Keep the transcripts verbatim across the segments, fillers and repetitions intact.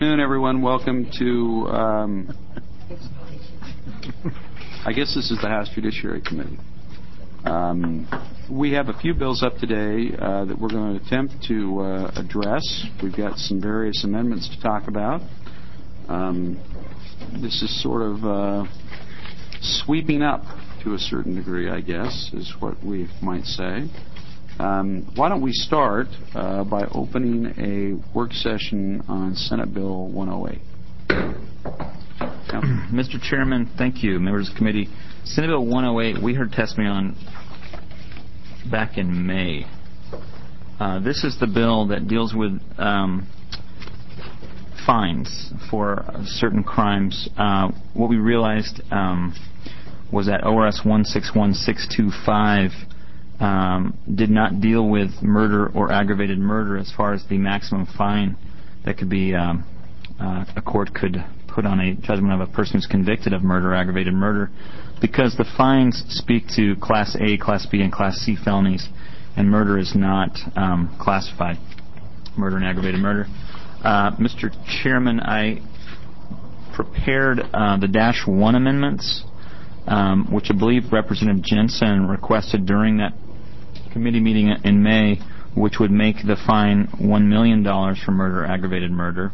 Good afternoon, everyone. Welcome to, um, I guess this is the House Judiciary Committee. Um, we have a few bills up today uh, that we're going to attempt to uh, address. We've got some various amendments to talk about. Um, this is sort of uh, sweeping up to a certain degree, I guess, is what we might say. Um, why don't we start uh, by opening a work session on Senate Bill one oh eight. Yeah. Mister Chairman, thank you. Members of the committee. Senate Bill one oh eight, we heard testimony on back in May. Uh, this is the bill that deals with um, fines for certain crimes. Uh, what we realized um, was that O R S one six one six two five Um, did not deal with murder or aggravated murder as far as the maximum fine that could be um, uh, a court could put on a judgment of a person who's convicted of murder or aggravated murder, because the fines speak to Class A, Class B, and Class C felonies, and murder is not um, classified, murder and aggravated murder. Uh, Mister Chairman, I prepared uh, the Dash one amendments, um, which I believe Representative Jensen requested during that committee meeting in May, which would make the fine one million dollars for murder or aggravated murder.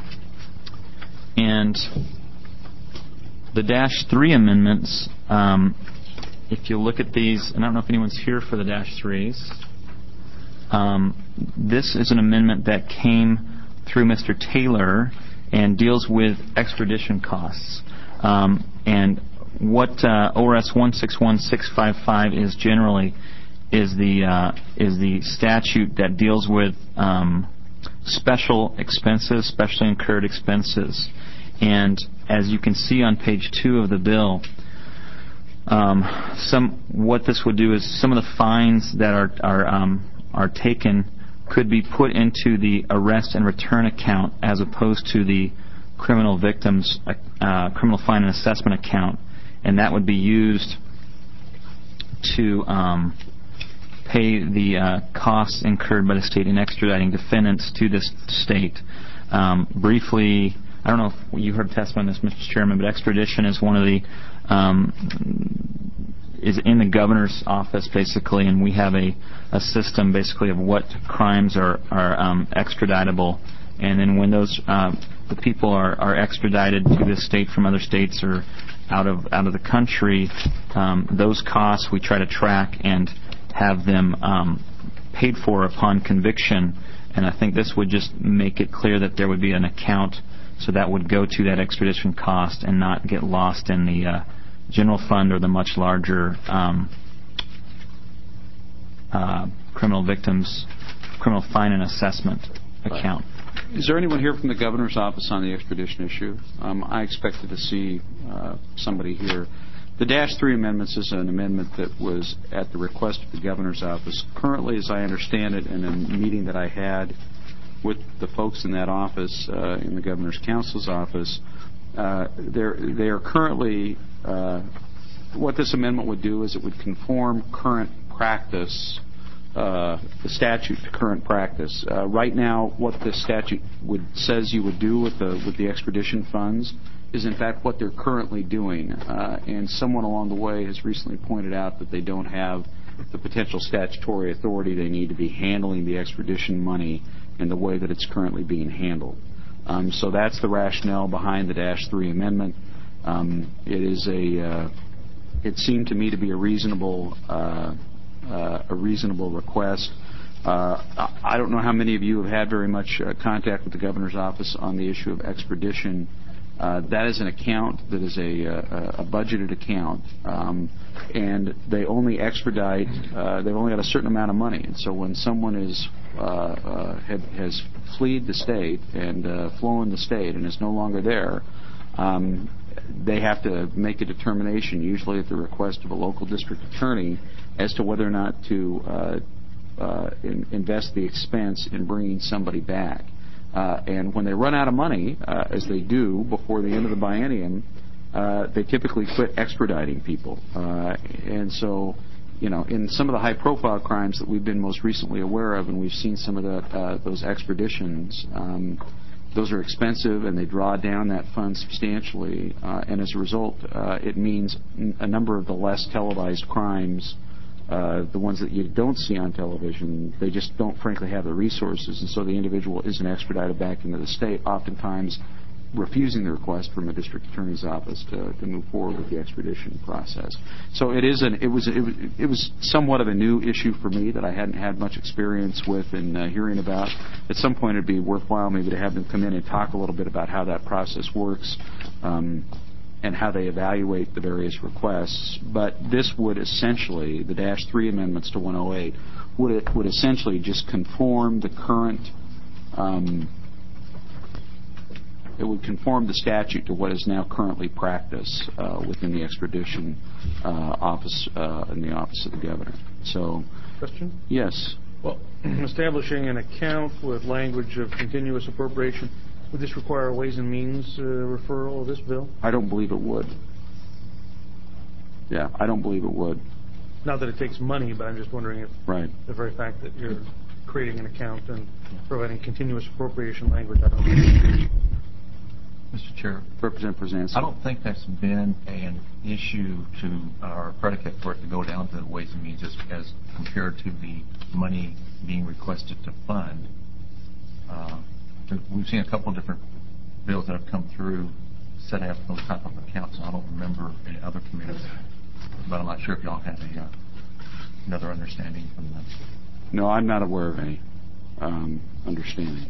And the Dash three amendments, um, if you look at these, and I don't know if anyone's here for the Dash threes, um, this is an amendment that came through Mister Taylor and deals with extradition costs. Um, and what uh, O R S one six one six five five is generally is the uh, is the statute that deals with um, special expenses, specially incurred expenses. And as you can see on page two of the bill, um, some what this would do is some of the fines that are are um, are taken could be put into the arrest and return account as opposed to the criminal victims uh, criminal fine and assessment account, and that would be used to um, pay the uh, costs incurred by the state in extraditing defendants to this state. Um, briefly, I don't know if you heard testimony on this, Mister Chairman, but extradition is one of the um, is in the governor's office basically, and we have a, a system basically of what crimes are are um, extraditable, and then when those uh, the people are, are extradited to this state from other states or out of out of the country, um, those costs we try to track and have them um, paid for upon conviction. And I think this would just make it clear that there would be an account, so that would go to that extradition cost and not get lost in the uh, general fund or the much larger um, uh, criminal victims, criminal fine and assessment account. Is there anyone here from the governor's office on the extradition issue? Um, I expected to see uh, somebody here. The Dash three amendments is an amendment that was at the request of the governor's office. Currently, as I understand it, in a meeting that I had with the folks in that office, uh, in the governor's counsel's office, uh, they're, they are currently, uh, what this amendment would do is it would conform current practice, uh, the statute to current practice. Uh, right now, what this statute would says you would do with the with the extradition funds is in fact what they're currently doing. Uh, and someone along the way has recently pointed out that they don't have the potential statutory authority they need to be handling the extradition money in the way that it's currently being handled. Um, so that's the rationale behind the Dash three amendment. Um, it is a, uh, it seemed to me to be a reasonable, uh, uh, a reasonable request. Uh, I don't know how many of you have had very much uh, contact with the governor's office on the issue of extradition. Uh, that is an account that is a, a, a budgeted account, um, and they only extradite. Uh, they've only got a certain amount of money, and so when someone is uh, uh, had, has fled the state and uh, flown the state and is no longer there, um, they have to make a determination, usually at the request of a local district attorney, as to whether or not to uh, uh, in, invest the expense in bringing somebody back. Uh, and when they run out of money, uh, as they do before the end of the biennium, uh, they typically quit extraditing people. Uh, and so, you know, in some of the high-profile crimes that we've been most recently aware of, and we've seen some of the, uh, those extraditions, um, those are expensive, and they draw down that fund substantially. Uh, and as a result, uh, it means a number of the less televised crimes, uh, the ones that you don't see on television, they just don't, frankly, have the resources, and so the individual isn't extradited back into the state, oftentimes refusing the request from a district attorney's office to, to move forward with the extradition process. So it is an it was it was it was somewhat of a new issue for me that I hadn't had much experience with and uh, hearing about. At some point, it'd be worthwhile maybe to have them come in and talk a little bit about how that process works um, and how they evaluate the various requests. But this would essentially, the Dash three amendments to one oh eight, would it would essentially just conform the current. Um, It would conform the statute to what is now currently practiced uh, within the extradition uh, office uh, in the office of the governor. So, question? Yes. Well, establishing an account with language of continuous appropriation, would this require a Ways and Means uh, referral of this bill? I don't believe it would. Yeah, I don't believe it would. Not that it takes money, but I'm just wondering if right. the very fact that you're creating an account and providing continuous appropriation language, I don't know. Mister Chair, Representative Brzezinski. I don't think that's been an issue to our predicate for it to go down to the Ways and Means as, as compared to the money being requested to fund. Uh, we've seen a couple of different bills that have come through set up those type of accounts, and I don't remember any other committees, but I'm not sure if y'all have a, uh, another understanding from them. No, I'm not aware of any um, understanding.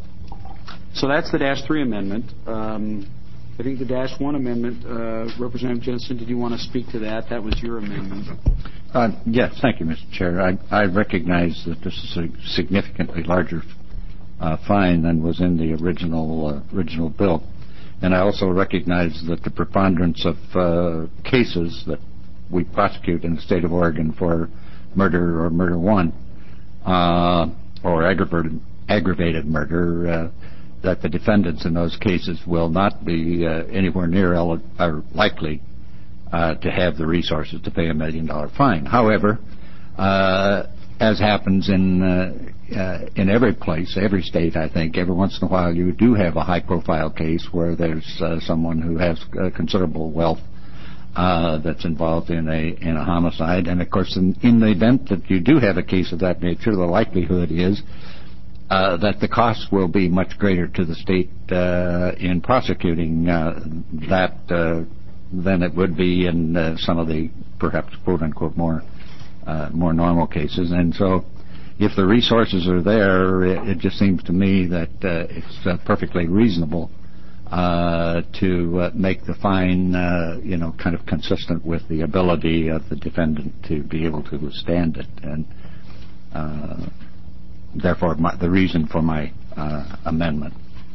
So that's the Dash three amendment. Um, I think the Dash one amendment, uh, Representative Jensen, did you want to speak to that? That was your amendment. Uh, yes, thank you, Mister Chair. I, I recognize that this is a significantly larger uh, fine than was in the original uh, original bill, and I also recognize that the preponderance of uh, cases that we prosecute in the state of Oregon for murder or murder one uh, or aggravated aggravated murder. Uh, that the defendants in those cases will not be uh, anywhere near el- or likely uh, to have the resources to pay a million dollar fine. However, uh, as happens in uh, uh, in every place, every state, I think, every once in a while you do have a high profile case where there's uh, someone who has uh, considerable wealth uh, that's involved in a in a homicide. And of course, in, in the event that you do have a case of that nature, the likelihood is Uh, that the cost will be much greater to the state uh, in prosecuting uh, that uh, than it would be in uh, some of the perhaps quote unquote more uh, more normal cases. And so, if the resources are there, it, it just seems to me that uh, it's uh, perfectly reasonable uh, to uh, make the fine, uh, you know, kind of consistent with the ability of the defendant to be able to withstand it. And uh, Therefore, my, the reason for my uh, amendment.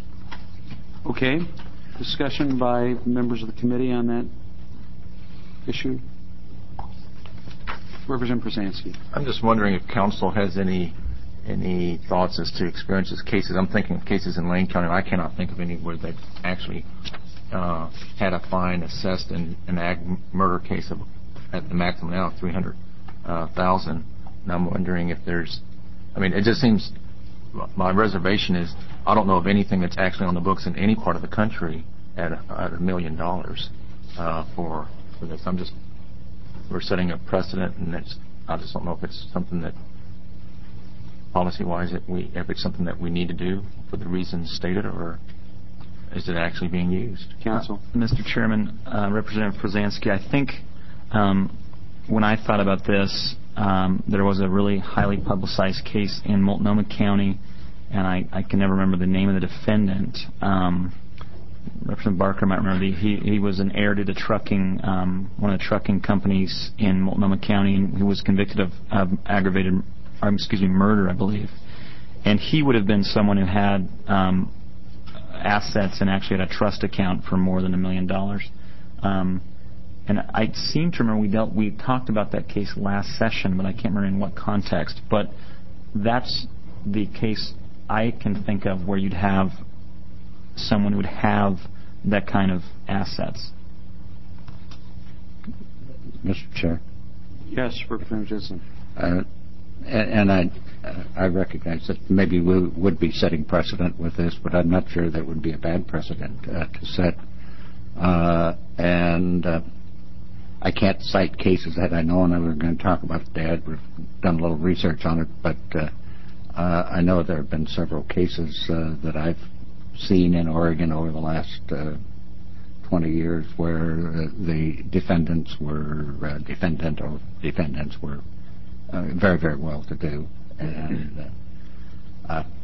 Okay. Discussion by members of the committee on that issue? Representative Brzezinski. I'm just wondering if council has any any thoughts as to experiences, cases. I'm thinking of cases in Lane County. I cannot think of any where they've actually uh, had a fine assessed in an ag murder case of at the maximum now three hundred thousand. Uh, and I'm wondering if there's I mean, it just seems, my reservation is, I don't know of anything that's actually on the books in any part of the country at a, at a million dollars uh, for for this. I'm just, we're setting a precedent, and it's, I just don't know if it's something that, policy-wise, that we, if it's something that we need to do for the reasons stated, or is it actually being used? Counsel. Uh, Mister Chairman, uh, Representative Brzezinski, I think um, when I thought about this, Um, there was a really highly publicized case in Multnomah County, and I, I can never remember the name of the defendant. Um, Representative Barker might remember. The, he he was an heir to the trucking, um, one of the trucking companies in Multnomah County, and he was convicted of, of aggravated, or excuse me, murder, I believe. And he would have been someone who had um, assets and actually had a trust account for more than a million dollars. Um, And I seem to remember we dealt, we talked about that case last session, but I can't remember in what context. But that's the case I can think of where you'd have someone who would have that kind of assets. Mister Chair. Yes, Representative Jensen. Uh, and, and I, uh, I recognize that maybe we would be setting precedent with this, but I'm not sure that would be a bad precedent uh, to set. Uh, and uh, I can't cite cases that I know, and I'm going to talk about Dad. We've done a little research on it, but uh, uh, I know there have been several cases uh, that I've seen in Oregon over the last uh, twenty years where uh, the defendants were uh, defendant or defendants were uh, very, very well to do, and uh, uh,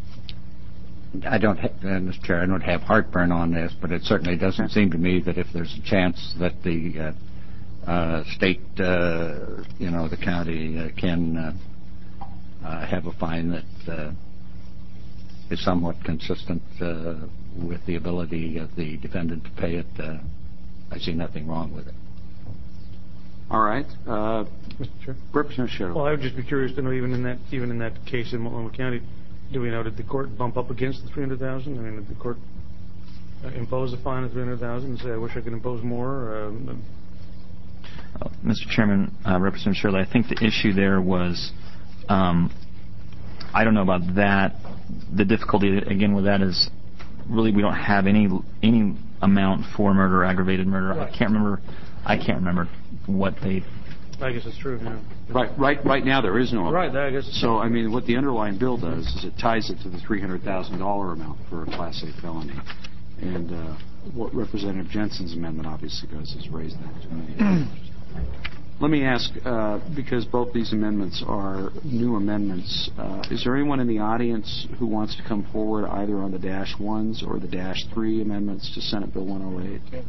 I don't, ha- uh, Mister Chair, I don't have heartburn on this, but it certainly doesn't seem to me that if there's a chance that the uh, uh, state, uh, you know, the county uh, can uh, uh, have a fine that uh, is somewhat consistent uh, with the ability of the defendant to pay it, uh, I see nothing wrong with it. All right. Uh, Mister Chair? Representative Sherrill. Well, I would just be curious to know, even in that even in that case in Multnomah County, do we know, did the court bump up against the three hundred thousand dollars? I mean, did the court uh, impose a fine of three hundred thousand dollars and say, I wish I could impose more? Um, Uh, Mister Chairman, uh, Representative Shirley, I think the issue there was, um, I don't know about that. The difficulty, again, with that is really we don't have any any amount for murder, aggravated murder. Right. I can't remember. I can't remember what they. I guess it's true. Yeah. Right, right, right now there is no. Right. I guess. So, I mean, what the underlying bill does is it ties it to the three hundred thousand dollars amount for a Class A felony, and uh, what Representative Jensen's amendment obviously does is raise that to a million dollars. Let me ask, uh, because both these amendments are new amendments, uh, is there anyone in the audience who wants to come forward either on the dash ones or the dash three amendments to Senate Bill one oh eight?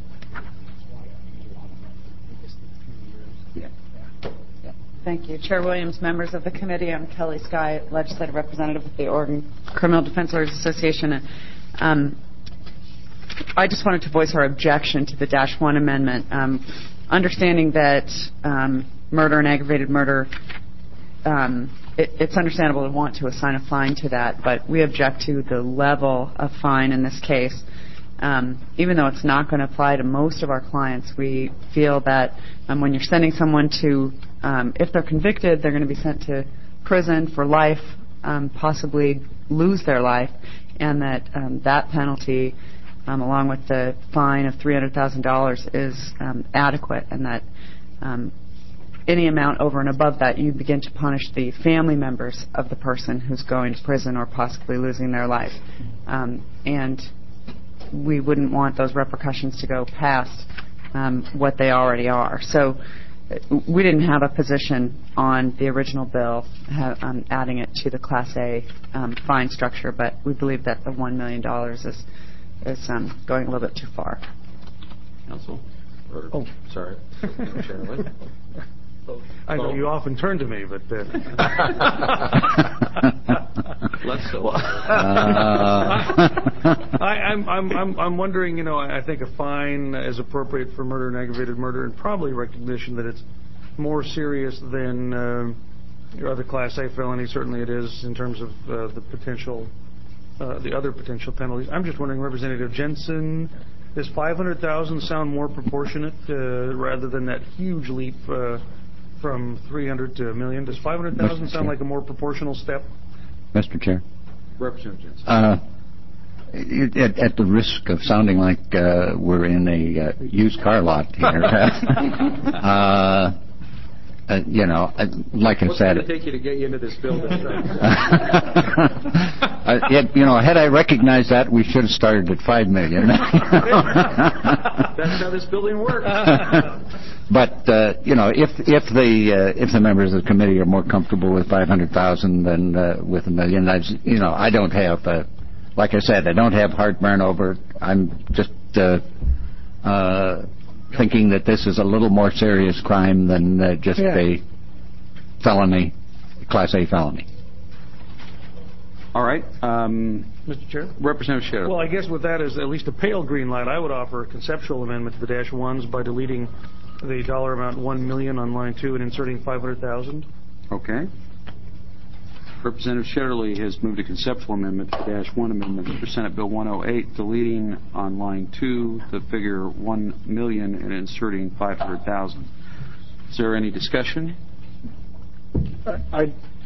Thank you. Chair Williams, members of the committee, I'm Kelly Sky, legislative representative of the Oregon Criminal Defense Lawyers Association. Um, I just wanted to voice our objection to the dash one amendment. Um, understanding that um, murder and aggravated murder, um, it, it's understandable to want to assign a fine to that, but we object to the level of fine in this case. Um, even though it's not going to apply to most of our clients, we feel that um, when you're sending someone to, um, if they're convicted, they're going to be sent to prison for life, um, possibly lose their life, and that um, that penalty, Um, along with the fine of three hundred thousand dollars, is um, adequate, and that um, any amount over and above that, you begin to punish the family members of the person who's going to prison or possibly losing their life. Um, and we wouldn't want those repercussions to go past um, what they already are. So we didn't have a position on the original bill ha- um, adding it to the Class A um, fine structure, but we believe that the one million dollars is is um, going a little bit too far. Counsel? Or, Oh. sorry. Chairman. I know you often turn to me, but... Uh, Less so. I, I'm, I'm, I'm, I'm wondering, you know, I think a fine is appropriate for murder and aggravated murder, and probably recognition that it's more serious than uh, your other Class A felonies. Certainly it is in terms of uh, the potential, uh, the other potential penalties. I'm just wondering, Representative Jensen, does five hundred thousand sound more proportionate uh, rather than that huge leap uh, from three hundred to a million? Does five hundred thousand sound like a more proportional step? Mister Chair? Representative Jensen. Uh, at, at the risk of sounding like uh, we're in a uh, used car lot here, uh, uh, you know, uh, like I What's said... What's going to take you to get you into this building? uh, it, you know, had I recognized that, we should have started at five million dollars. That's how this building works. But uh, you know, if if the uh, if the members of the committee are more comfortable with five hundred thousand than uh, with a million, I you know, I don't have, uh, like I said, I don't have heartburn over it. I'm just uh, uh, thinking that this is a little more serious crime than uh, just Yeah. a felony, Class A felony. All right. Um, Mister Chair? Representative Sherrill. Well, I guess with that as at least a pale green light, I would offer a conceptual amendment to the dash ones by deleting the dollar amount one million on line two and inserting five hundred thousand. Okay. Representative Shetterly has moved a conceptual amendment to the dash one amendment for Senate Bill one oh eight, deleting on line two the figure one million and inserting five hundred thousand. Is there any discussion? I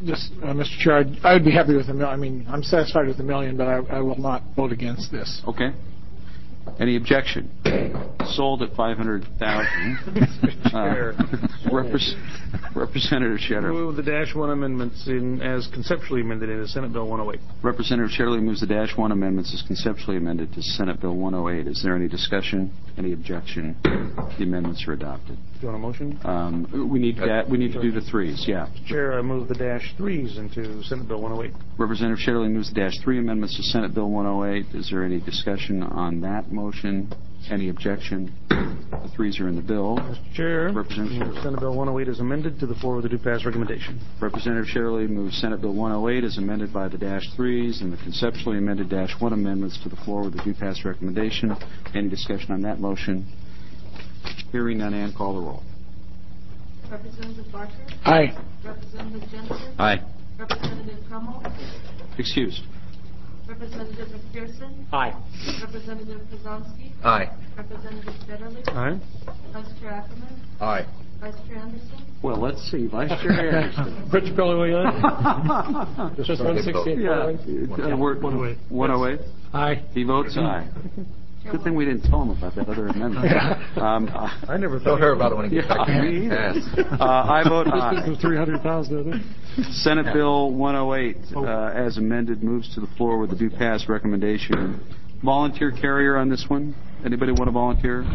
just, uh, Mister Chair, I'd, I'd be happy with a million. I mean, I'm satisfied with a million, but I, I will not vote against this. Okay. Any objection? Sold at five hundred thousand. uh, Repres- Representative Shetterly. Move the dash one amendments in as conceptually amended into Senate Bill one oh eight. Representative Shetterly moves the dash one amendments as conceptually amended to Senate Bill one oh eight. Is there any discussion? Any objection? The amendments are adopted. Do you want a motion? Um, we need that. We need to do the threes. Yeah. Chair, I move the dash threes into Senate Bill one oh eight. Representative Shetterly moves the dash three amendments to Senate Bill one oh eight. Is there any discussion on that motion? Any objection? The threes are in the bill. Mister Chair, Representative Shetterly. Senate Bill one oh eight is amended to the floor with a do-pass recommendation. Representative Shetterly moves Senate Bill one oh eight as amended by the dash threes and the conceptually amended dash one amendments to the floor with a do-pass recommendation. Any discussion on that motion? Hearing none, and call the roll. Representative Barker? Aye. Representative Jensen? Aye. Representative Hummel? Excused. Representative McPherson? Aye. Representative Krasomski? Aye. Representative Federley? Aye. Vice Chair Ackerman? Aye. Vice Chair Anderson? Well, let's see. Vice Chair Anderson. Which bill are we on? Just one sixty-eight. Yeah. Uh, we're- one oh eight. one oh eight. Aye. He votes aye. Good thing we didn't tell him about that other amendment. Um, uh, I never thought. Don't hear about it when it gets Yeah, back me to either. pass. uh, I vote aye. three hundred thousand. Senate Bill one oh eight, uh, as amended, moves to the floor with a due pass recommendation. Volunteer carrier on this one? Anybody want to volunteer?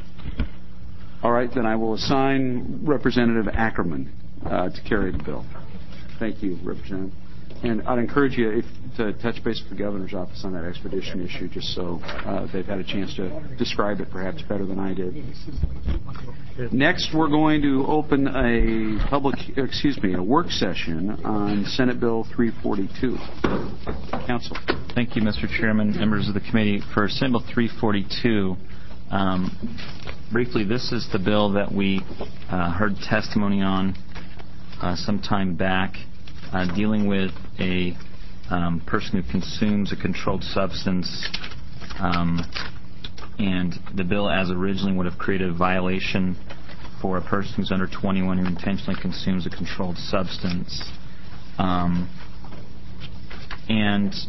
All right, then I will assign Representative Ackerman uh, to carry the bill. Thank you, Representative. And I'd encourage you if, to touch base with the governor's office on that expedition issue, just so uh, they've had a chance to describe it perhaps better than I did. Next, we're going to open a public, excuse me, a work session on Senate Bill three forty-two. Council. Thank you, Mister Chairman, members of the committee. For Senate Bill three forty-two, um, briefly, this is the bill that we uh, heard testimony on uh, some time back, uh, dealing with a um, person who consumes a controlled substance, um, and the bill as originally would have created a violation for a person who's under twenty-one who intentionally consumes a controlled substance. Um, and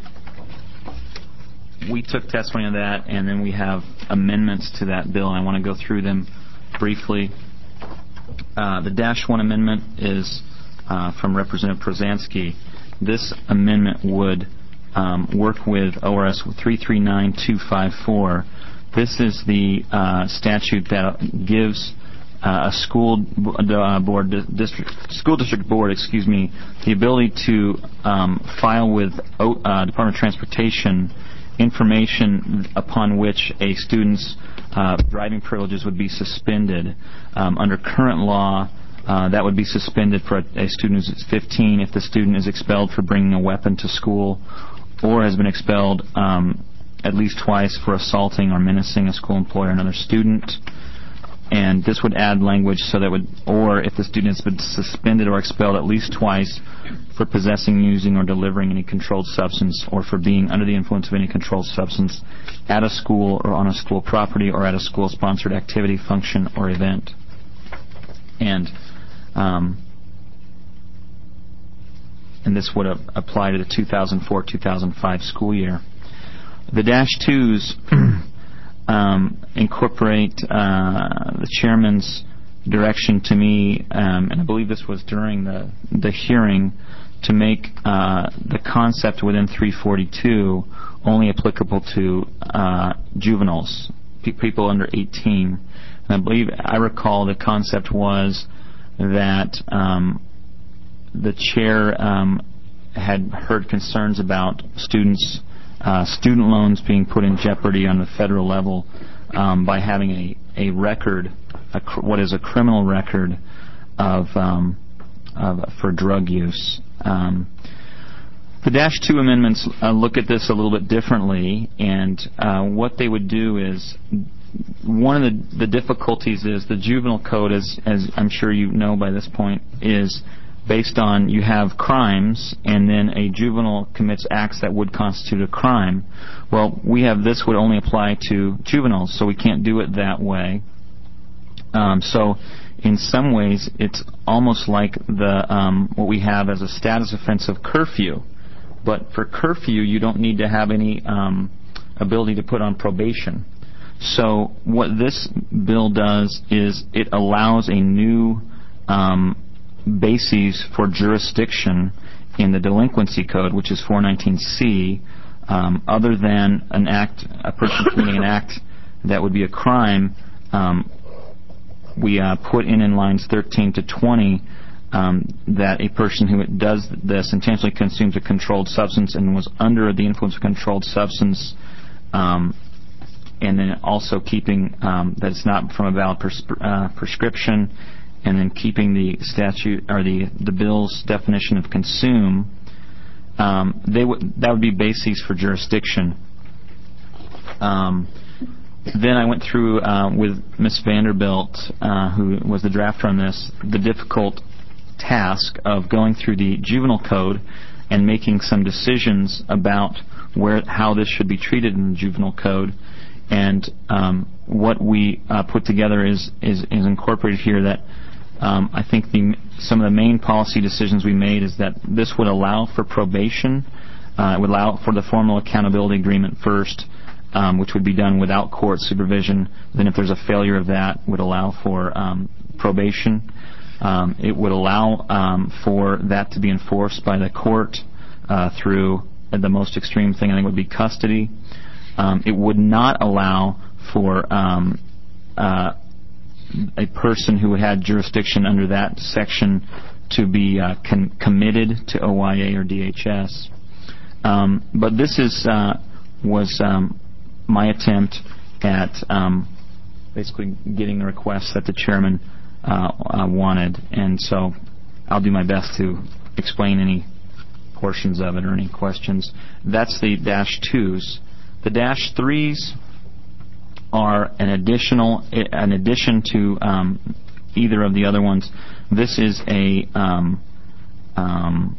we took testimony on that, and then we have amendments to that bill. I want to go through them briefly. Uh, the Dash one amendment is uh, from Representative Prozanski. This amendment would um, work with O R S three three nine two five four. This is the uh, statute that gives uh, a school uh, board district school district board, excuse me, the ability to um, file with uh, Department of Transportation information upon which a student's uh, driving privileges would be suspended. Um, under current law, uh, that would be suspended for a, a student who's fifteen if the student is expelled for bringing a weapon to school, or has been expelled um, at least twice for assaulting or menacing a school employee or another student. And this would add language so that would, or if the student has been suspended or expelled at least twice for possessing, using, or delivering any controlled substance, or for being under the influence of any controlled substance at a school or on a school property or at a school-sponsored activity, function, or event. And um, and this would uh, apply to the two thousand four two thousand five school year. The Dash twos um, incorporate uh, the chairman's direction to me, um, and I believe this was during the the hearing, to make uh, the concept within three forty-two only applicable to uh, juveniles, pe- people under eighteen. And I believe I recall the concept was that um, the chair um, had heard concerns about students. Uh, student loans being put in jeopardy on the federal level um, by having a, a record, a cr- what is a criminal record of, um, of for drug use. Um, the Dash two amendments uh, look at this a little bit differently, and uh, what they would do is, one of the, the difficulties is the juvenile code, as, as I'm sure you know by this point, is based on you have crimes and then a juvenile commits acts that would constitute a crime. Well, we have this would only apply to juveniles, so we can't do it that way. Um, so in some ways, it's almost like the um, what we have as a status offense of curfew. But for curfew, you don't need to have any um, ability to put on probation. So what this bill does is it allows a new um, basis for jurisdiction in the delinquency code, which is four nineteen C, um, other than an act, a person committing an act that would be a crime. Um, we uh, put in in lines thirteen to twenty um, that a person who does this intentionally consumes a controlled substance and was under the influence of a controlled substance, um, and then also keeping um, that it's not from a valid pres- uh, prescription, and then keeping the statute or the the bill's definition of consume. Um, they would that would be bases for jurisdiction. Um, Then I went through uh, with Miz Vanderbilt, uh, who was the drafter on this, the difficult task of going through the juvenile code and making some decisions about where how this should be treated in the juvenile code. And um, what we uh, put together is, is is incorporated here. That um, I think the some of the main policy decisions we made is that this would allow for probation. Uh, it would allow for the formal accountability agreement first. Um, which would be done without court supervision. Then if there's a failure of that, would allow for um, probation. Um, it would allow um, for that to be enforced by the court uh, through the most extreme thing, I think, would be custody. Um, it would not allow for um, uh, a person who had jurisdiction under that section to be uh, con- committed to O I A or D H S. Um, but this is uh, was um, my attempt at um, basically getting the requests that the chairman uh, uh, wanted, and so I'll do my best to explain any portions of it or any questions. That's the dash twos. The dash threes are an additional, an addition to um, either of the other ones. This is a, um, um,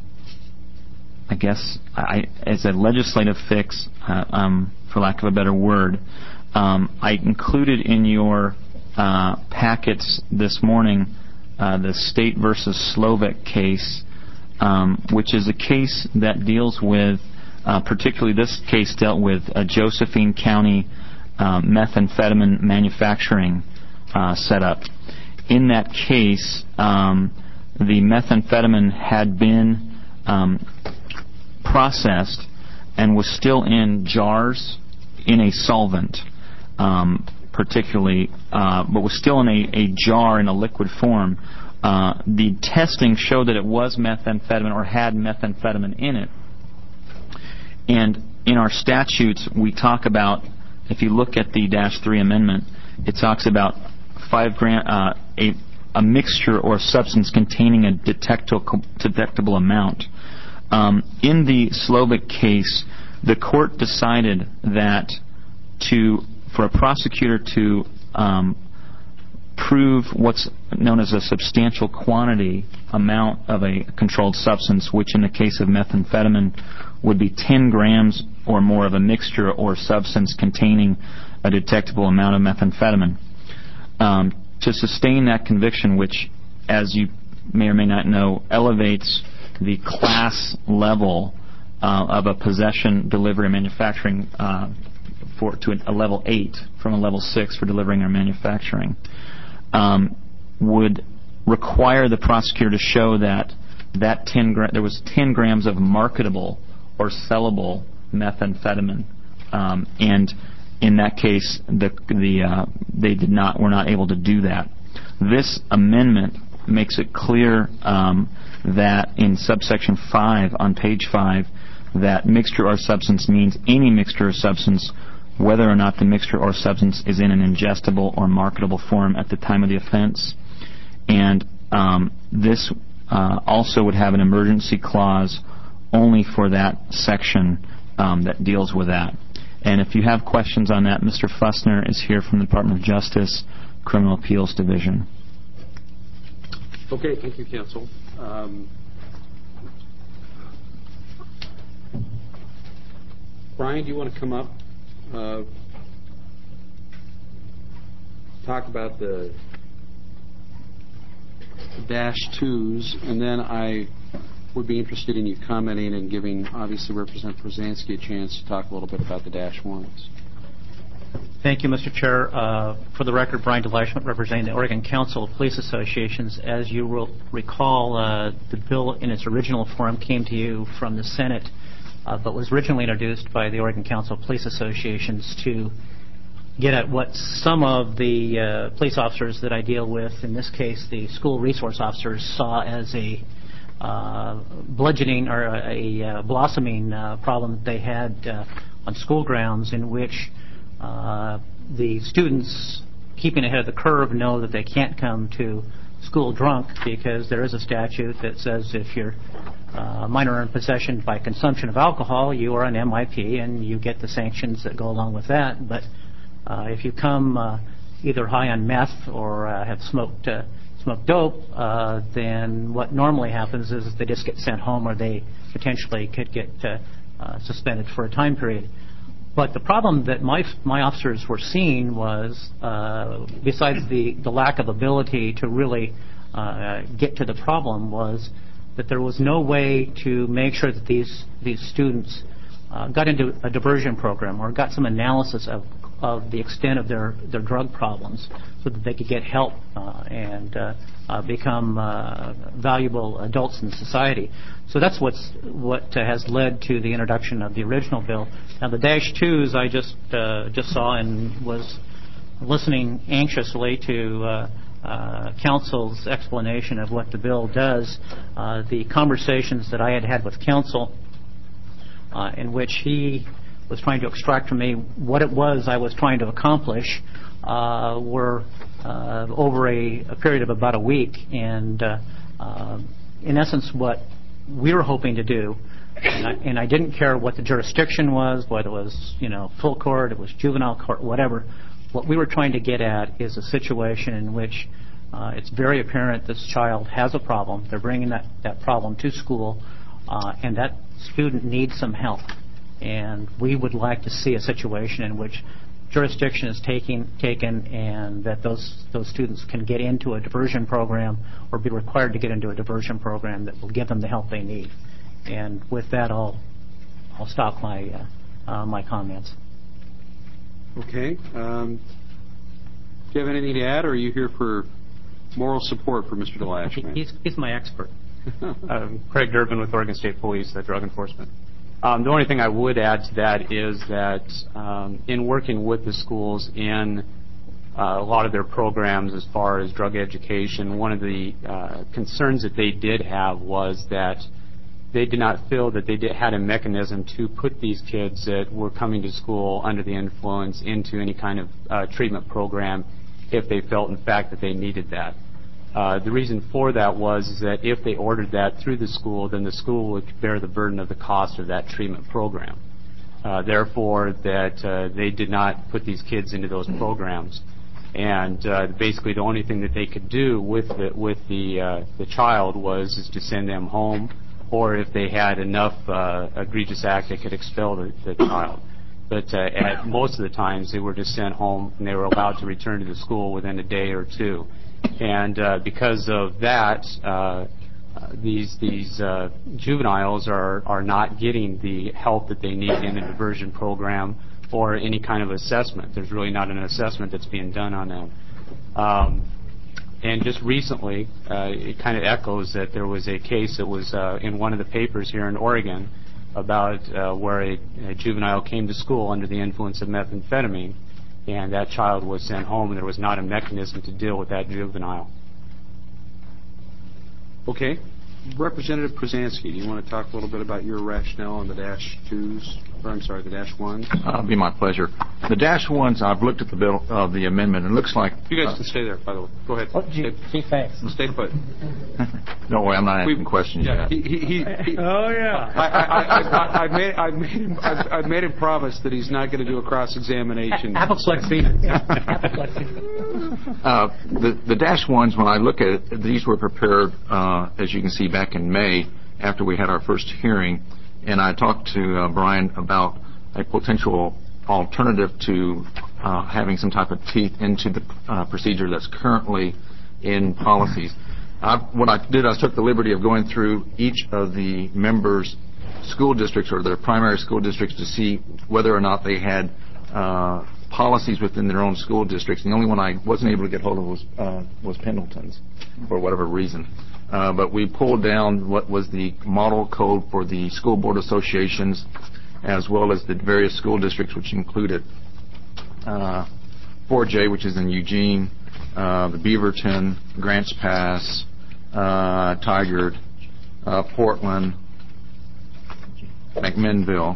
I guess, I, as a legislative fix. Uh, um, for lack of a better word, um, I included in your uh, packets this morning uh, the State versus Slovak case, um, which is a case that deals with, uh, particularly this case dealt with a Josephine County uh, methamphetamine manufacturing uh, setup. In that case, um, the methamphetamine had been um, processed and was still in jars in a solvent, um, particularly, uh, but was still in a, a jar in a liquid form. Uh, the testing showed that it was methamphetamine or had methamphetamine in it. And in our statutes, we talk about, if you look at the dash three amendment, it talks about five gram, uh, a, a mixture or substance containing a detectable, detectable amount. Um, in the Slovak case, the court decided that to for a prosecutor to um, prove what's known as a substantial quantity amount of a controlled substance, which in the case of methamphetamine would be ten grams or more of a mixture or substance containing a detectable amount of methamphetamine. Um, to sustain that conviction, which, as you may or may not know, elevates the class level uh, of a possession, delivery, and manufacturing uh, for to a level eight from a level six for delivering or manufacturing, um, would require the prosecutor to show that that ten gra- there was ten grams of marketable or sellable methamphetamine, um, and in that case, the the uh, they did not were not able to do that. This amendment makes it clear um, that in subsection five on page five, that mixture or substance means any mixture or substance, whether or not the mixture or substance is in an ingestible or marketable form at the time of the offense. And um, this uh, also would have an emergency clause only for that section um, that deals with that. And if you have questions on that, Mister Fussner is here from the Department of Justice, Criminal Appeals Division. Okay, thank you, counsel. Um, Brian, do you want to come up, uh, talk about the dash twos, and then I would be interested in you commenting and giving, obviously, Representative Przansky a chance to talk a little bit about the dash ones. Thank you, Mister Chair. Uh, for the record, Brian DeLeischman, representing the Oregon Council of Police Associations. As you will recall, uh, the bill in its original form came to you from the Senate, uh, but was originally introduced by the Oregon Council of Police Associations to get at what some of the uh, police officers that I deal with, in this case the school resource officers, saw as a uh, bludgeoning or a, a blossoming uh, problem that they had uh, on school grounds, in which uh, the students, keeping ahead of the curve, know that they can't come to school drunk, because there is a statute that says if you're uh, minor in possession by consumption of alcohol, you are an M I P and you get the sanctions that go along with that. But Uh, if you come uh, either high on meth or uh, have smoked uh, smoked dope, uh, then what normally happens is they just get sent home, or they potentially could get uh, uh, suspended for a time period. But the problem that my my officers were seeing was, uh, besides the, the lack of ability to really uh, get to the problem, was that there was no way to make sure that these these students uh, got into a diversion program or got some analysis of of the extent of their, their drug problems, so that they could get help uh, and uh, uh, become uh, valuable adults in society. So that's what's what uh, has led to the introduction of the original bill. Now the dash twos I just uh, just saw and was listening anxiously to uh, uh, Council's explanation of what the bill does. Uh, the conversations that I had had with Council, uh, in which he was trying to extract from me what it was I was trying to accomplish, uh, were uh, over a, a period of about a week. And uh, uh, in essence, what we were hoping to do, and I, and I didn't care what the jurisdiction was, whether it was, you know, full court, it was juvenile court, whatever. What we were trying to get at is a situation in which uh, it's very apparent this child has a problem. They're bringing that, that problem to school, uh, and that student needs some help. And we would like to see a situation in which jurisdiction is taking, taken and that those those students can get into a diversion program or be required to get into a diversion program that will give them the help they need. And with that, I'll I'll stop my uh, uh, my comments. Okay. Um, do you have anything to add, or are you here for moral support for Mister DeLeischman? He's, he's my expert. um, Craig Durbin with Oregon State Police, uh, Drug Enforcement. Um, the only thing I would add to that is that um, in working with the schools in uh, a lot of their programs as far as drug education, one of the uh, concerns that they did have was that they did not feel that they did, had a mechanism to put these kids that were coming to school under the influence into any kind of uh, treatment program if they felt, in fact, that they needed that. Uh, the reason for that was is that if they ordered that through the school, then the school would bear the burden of the cost of that treatment program. Uh, therefore, that uh, they did not put these kids into those programs. And uh, basically the only thing that they could do with the, with the, uh, the child was is to send them home, or if they had enough uh, egregious act, they could expel the, the child. But uh, at most of the times, they were just sent home, and they were allowed to return to the school within a day or two. And uh, because of that, uh, these these uh, juveniles are, are not getting the help that they need in a diversion program or any kind of assessment. There's really not an assessment that's being done on them. Um, and just recently, uh, it kind of echoes that there was a case that was uh, in one of the papers here in Oregon about uh, where a, a juvenile came to school under the influence of methamphetamine, and that child was sent home, and there was not a mechanism to deal with that juvenile. Okay. Representative Przansky, do you want to talk a little bit about your rationale on the dash twos, or I'm sorry, the dash ones? Uh, it'll be my pleasure. The dash ones, I've looked at the bill of uh, the amendment. It looks like... You guys uh, can stay there, by the way. Go ahead. Oh, gee, gee, thanks. Stay put. Don't worry, I'm not asking We've, questions yeah, yet. He, he, he, he, Oh, yeah. I, I, I, I, I've, made, I've, made him, I've, I've made him promise that he's not going to do a cross-examination. Apoplexy. Apoplexy. Uh, the, the dash ones, when I look at it, these were prepared, uh, as you can see, back in May after we had our first hearing, and I talked to uh, Brian about a potential alternative to uh, having some type of teeth into the uh, procedure that's currently in policies. I, what I did, I took the liberty of going through each of the members' school districts or their primary school districts to see whether or not they had uh, policies within their own school districts. And the only one I wasn't able to get hold of was uh, was Pendleton's, for whatever reason. Uh, but we pulled down what was the model code for the school board associations, as well as the various school districts, which included uh, four J, which is in Eugene, uh, the Beaverton, Grants Pass, uh, Tigard, uh, Portland, McMinnville,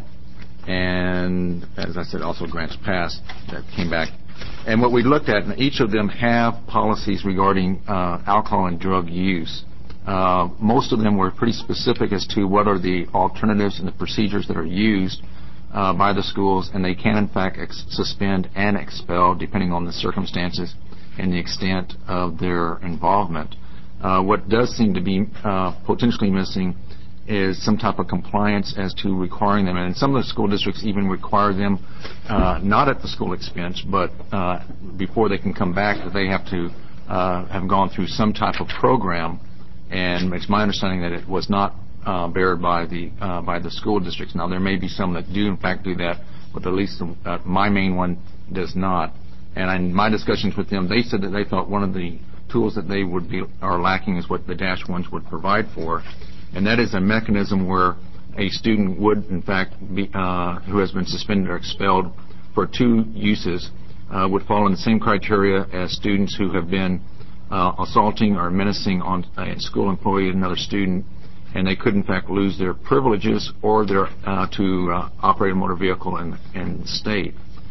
and, as I said, also Grants Pass that came back. And what we looked at, and each of them have policies regarding uh, alcohol and drug use. Uh, most of them were pretty specific as to what are the alternatives and the procedures that are used uh, by the schools, and they can, in fact, ex- suspend and expel, depending on the circumstances and the extent of their involvement. Uh, what does seem to be uh, potentially missing is some type of compliance as to requiring them. And some of the school districts even require them, uh, not at the school expense, but uh, before they can come back, that they have to uh, have gone through some type of program. And it's my understanding that it was not uh, bared by the uh, by the school districts. Now, there may be some that do, in fact, do that, but at least uh, my main one does not. And in my discussions with them, they said that they thought one of the tools that they would be are lacking is what the dash ones would provide for, and that is a mechanism where a student would, in fact, be, uh, who has been suspended or expelled for two uses, uh, would fall in the same criteria as students who have been uh, assaulting or menacing on a school employee and another student, and they could, in fact, lose their privileges or their uh, to uh, operate a motor vehicle in, in the state.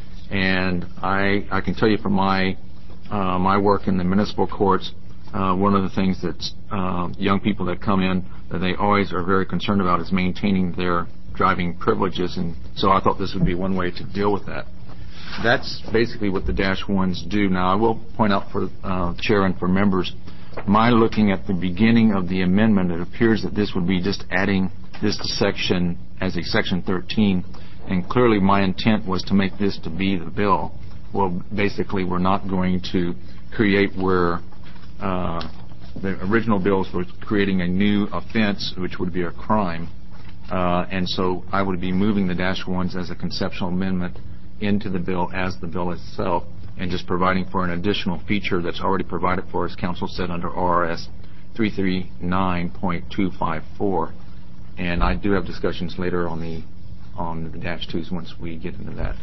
And I, I can tell you from my uh, my work in the municipal courts, uh, one of the things that uh, young people that come in that they always are very concerned about is maintaining their driving privileges, and so I thought this would be one way to deal with that. That's basically what the dash ones do. Now, I will point out for uh, Chair and for members, my looking at the beginning of the amendment, it appears that this would be just adding this to section as a section thirteen, and clearly my intent was to make this to be the bill. Well, basically, we're not going to create where uh, the original bills were creating a new offense, which would be a crime. Uh, and so I would be moving the dash ones as a conceptual amendment into the bill as the bill itself, and just providing for an additional feature that's already provided for, as counsel said, under O R S three thirty-nine point two five four. And I do have discussions later on the on the dash twos once we get into that.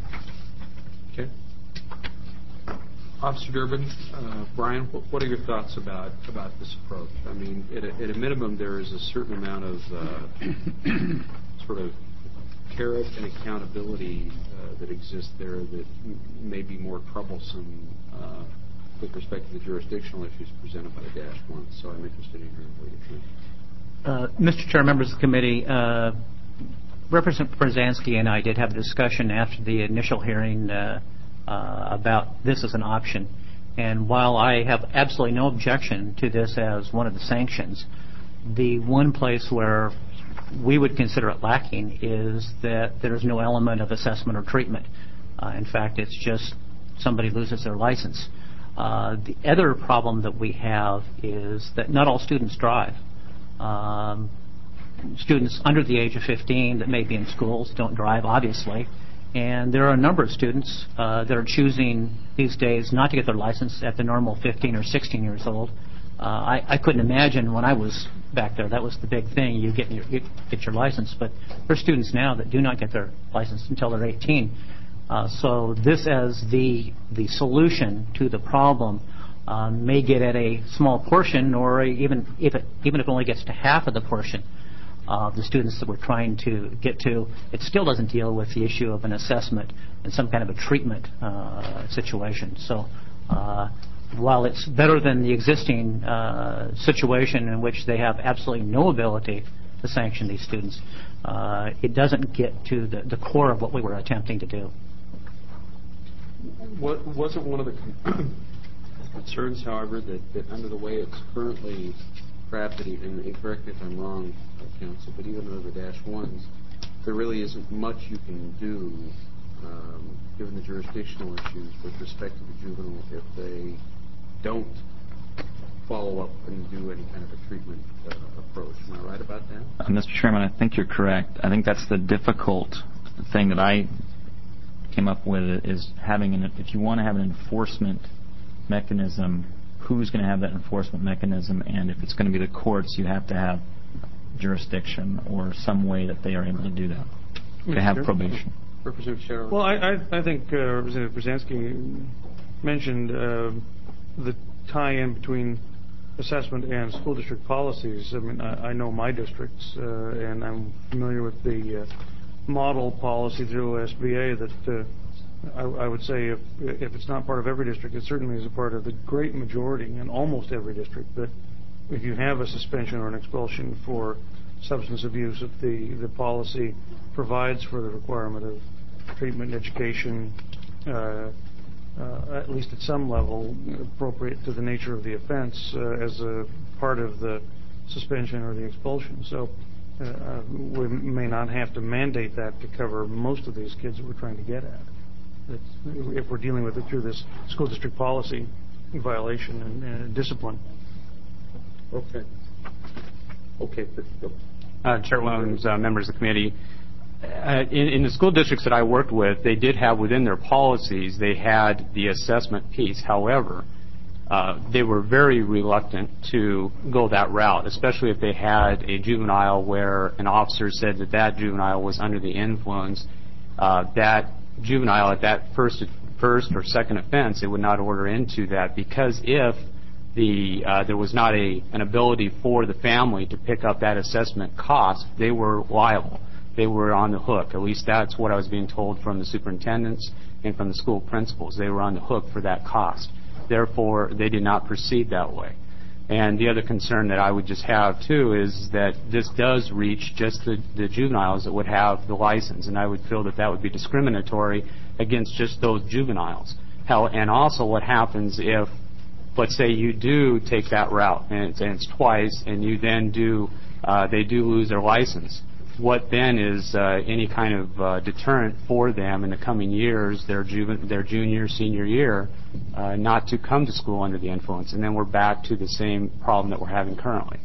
Okay. Officer Durbin, uh, Brian, what, what are your thoughts about, about this approach? I mean, at a, at a minimum, there is a certain amount of uh, sort of carrot and accountability uh, that exists there that m- may be more troublesome uh, with respect to the jurisdictional issues presented by the dash one. So I'm interested in hearing what you think. Uh, Mister Chair, members of the committee, uh, Representative Brzezinski and I did have a discussion after the initial hearing uh, uh, about this as an option. And while I have absolutely no objection to this as one of the sanctions, the one place where we would consider it lacking is that there's no element of assessment or treatment. Uh, in fact, it's just somebody loses their license. Uh, the other problem that we have is that not all students drive. Um, students under the age of fifteen that may be in schools don't drive, obviously. And there are a number of students uh, that are choosing these days not to get their license at the normal fifteen or sixteen years old. Uh, I, I couldn't imagine when I was back there, that was the big thing, you get your, you get your license. But there are students now that do not get their license until they're eighteen. Uh, so this as the the solution to the problem uh, may get at a small portion, or even if it even if it only gets to half of the portion of the students that we're trying to get to, it still doesn't deal with the issue of an assessment and some kind of a treatment uh, situation. So uh, while it's better than the existing uh, situation in which they have absolutely no ability to sanction these students, uh, it doesn't get to the, the core of what we were attempting to do. What, wasn't one of the con- concerns, however, that, that under the way it's currently crafted, and correct me if I'm wrong, counsel, but even under the dash ones, there really isn't much you can do, um, given the jurisdictional issues with respect to the juvenile if they don't follow up and do any kind of a treatment uh, approach. Am I right about that? Uh, Mister Chairman, I think you're correct. I think that's the difficult thing that I came up with is having an, if you want to have an enforcement mechanism, who's going to have that enforcement mechanism, and if it's going to be the courts, you have to have jurisdiction or some way that they are able to do that. They have probation. Representative Sherrill. Well, I, I, I think uh, Representative Brzezinski mentioned uh, the tie-in between assessment and school district policies. I mean, I, I know my districts, uh, and I'm familiar with the uh, model policy through O S B A that uh, I, I would say if, if it's not part of every district, it certainly is a part of the great majority in almost every district. But if you have a suspension or an expulsion for substance abuse, if the, the policy provides for the requirement of treatment and education, uh, uh, at least at some level, appropriate to the nature of the offense uh, as a part of the suspension or the expulsion. So uh, uh, we may not have to mandate that to cover most of these kids that we're trying to get at. It's, if we're dealing with it through this school district policy violation and, and discipline. Okay. Okay. Uh, Chair Williams, uh, members of the committee, uh, in, in the school districts that I worked with, they did have within their policies, they had the assessment piece. However, uh, they were very reluctant to go that route, especially if they had a juvenile where an officer said that that juvenile was under the influence. Uh, that juvenile at that first, first or second offense, they would not order into that, because if the uh, there was not a an ability for the family to pick up that assessment cost, they were liable. They were on the hook. At least that's what I was being told from the superintendents and from the school principals. They were on the hook for that cost. Therefore, they did not proceed that way. And the other concern that I would just have, too, is that this does reach just the, the juveniles that would have the license, and I would feel that that would be discriminatory against just those juveniles. How, and also what happens if, let's say you do take that route, and it's, and it's twice, and you then do, uh, they do lose their license. What then is uh, any kind of uh, deterrent for them in the coming years, their, juven- their junior, senior year, uh, not to come to school under the influence? And then we're back to the same problem that we're having currently.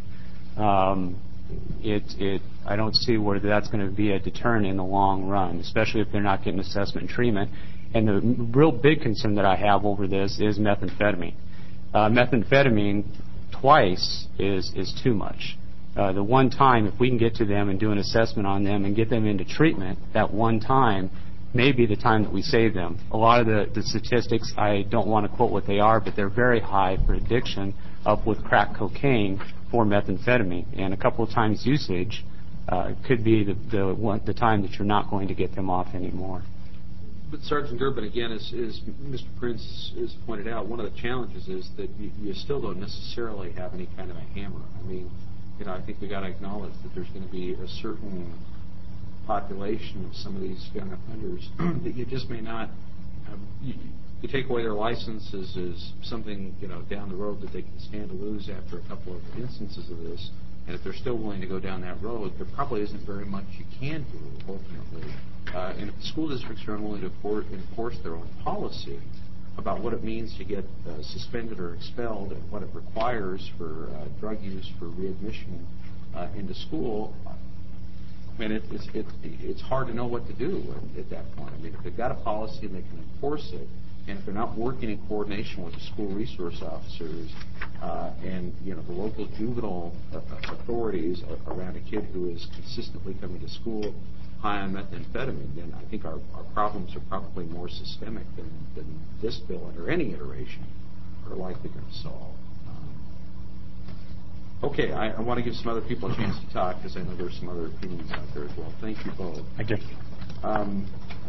Um, it, it, I don't see where that's going to be a deterrent in the long run, especially if they're not getting assessment and treatment. And the real big concern that I have over this is methamphetamine. Uh, methamphetamine twice is, is too much. Uh, the one time, if we can get to them and do an assessment on them and get them into treatment, that one time may be the time that we save them. A lot of the, the statistics, I don't want to quote what they are, but they're very high for addiction, up with crack cocaine for methamphetamine. And a couple of times usage uh, could be the, the, one, the time that you're not going to get them off anymore. But Sergeant Durbin, again, as, as Mister Prince has pointed out, one of the challenges is that you, you still don't necessarily have any kind of a hammer. I mean, you know, I think we got to acknowledge that there's going to be a certain population of some of these young offenders that you just may not. Um, you, you take away their licenses is something, you know, down the road that they can stand to lose after a couple of instances of this. And if they're still willing to go down that road, there probably isn't very much you can do, ultimately. Uh, and if the school districts are unwilling to enforce their own policy about what it means to get uh, suspended or expelled and what it requires for uh, drug use for readmission uh, into school, I mean, it, it's, it, it's hard to know what to do at, at that point. I mean, if they've got a policy and they can enforce it, and if they're not working in coordination with the school resource officers uh, and, you know, the local juvenile uh, authorities around a kid who is consistently coming to school high on methamphetamine, then I think our, our problems are probably more systemic than, than this bill under any iteration are likely going to solve. Um, okay, I, I want to give some other people a chance to talk because I know there's some other opinions out there as well. Thank you both. Thank you. Um,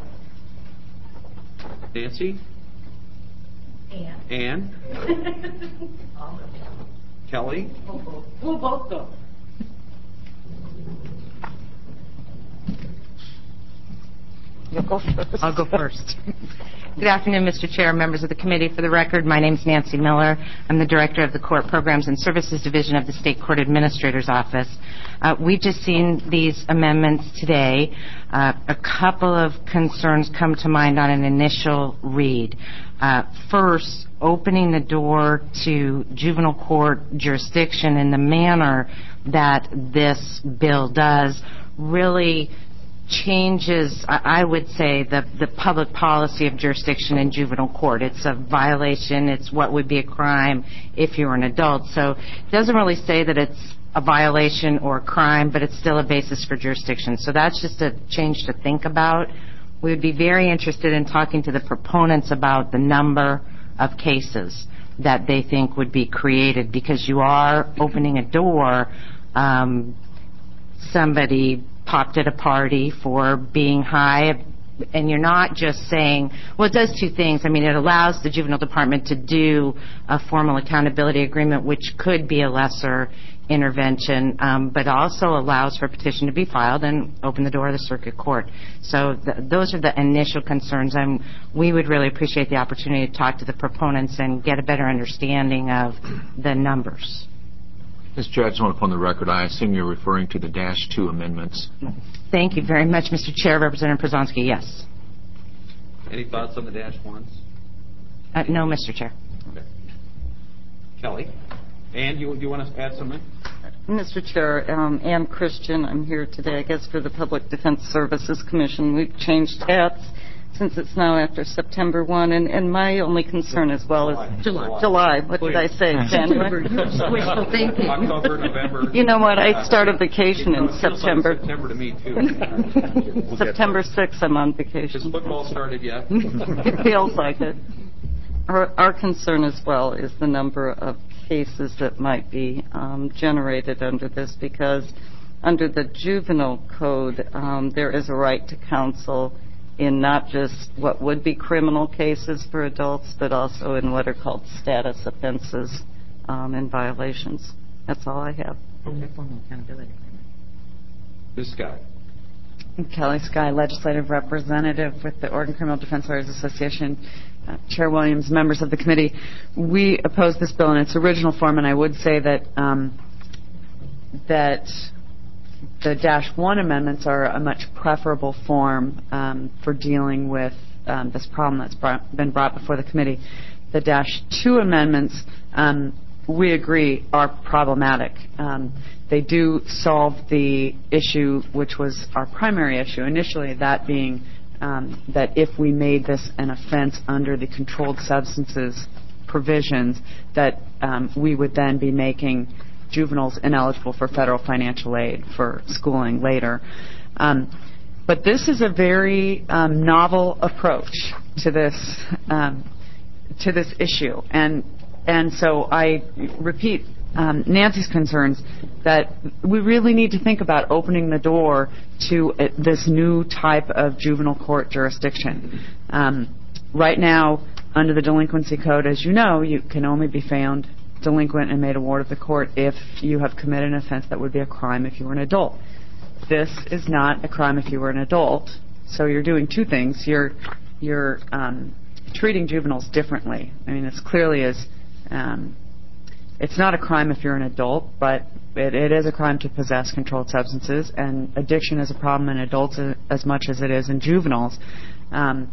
Nancy? Ann. Ann? Kelly? We'll both go. You'll go first. I'll go first. Good afternoon, Mister Chair, members of the committee. For the record, my name is Nancy Miller. I'm the director of the Court Programs and Services Division of the State Court Administrator's Office. Uh, we've just seen these amendments today. Uh, a couple of concerns come to mind on an initial read. Uh, first, opening the door to juvenile court jurisdiction in the manner that this bill does really changes, I would say, the, the public policy of jurisdiction in juvenile court. It's a violation. It's what would be a crime if you were an adult. So it doesn't really say that it's a violation or a crime, but it's still a basis for jurisdiction. So that's just a change to think about. We would be very interested in talking to the proponents about the number of cases that they think would be created, because you are opening a door. Um, somebody popped at a party for being high, and you're not just saying, well, it does two things. I mean, it allows the juvenile department to do a formal accountability agreement, which could be a lesser intervention, um, but also allows for a petition to be filed and open the door to the circuit court. So th- those are the initial concerns, and we would really appreciate the opportunity to talk to the proponents and get a better understanding of the numbers. Miz Chair, I just want to put on the record, I assume you're referring to the Dash two amendments. Thank you very much, Mister Chair. Representative Przonski, yes. Any thoughts on the Dash ones? Uh, no, Mister Chair. Okay. Kelly? And you, you want to add something? Mister Chair, um, Ann Christian, I'm here today, I guess, for the Public Defense Services Commission. We've changed hats since it's now after September first, and, and my only concern as well is July. July. What did I say? January? Wishful thinking. October, November. You know what? I start a vacation in September. Like September to me, too. September sixth, I'm on vacation. Has football started yet? It feels like it. Our, our concern as well is the number of cases that might be um, generated under this, because under the juvenile code, um, there is a right to counsel in not just what would be criminal cases for adults, but also in what are called status offenses um, and violations. That's all I have. Okay. Formal accountability. Miz Scott. Kelly Sky, Legislative Representative with the Oregon Criminal Defense Lawyers Association. Uh, Chair Williams, members of the committee, we oppose this bill in its original form, and I would say that um, that the Dash one amendments are a much preferable form um, for dealing with um, this problem that's brought, been brought before the committee. The Dash two amendments, um, we agree, are problematic. Um, they do solve the issue, which was our primary issue initially, that being um, that if we made this an offense under the controlled substances provisions, that um, we would then be making juveniles ineligible for federal financial aid for schooling later. Um, but this is a very um, novel approach to this um, to this issue, and and so I repeat um, Nancy's concerns that we really need to think about opening the door to uh, this new type of juvenile court jurisdiction. Um, right now, under the delinquency code, as you know, you can only be found delinquent and made a ward of the court if you have committed an offense that would be a crime if you were an adult. This is not a crime if you were an adult, so you're doing two things. You're you're um, treating juveniles differently. I mean, it's clearly is. Um, it's not a crime if you're an adult, but it, it is a crime to possess controlled substances, and addiction is a problem in adults as much as it is in juveniles. Um,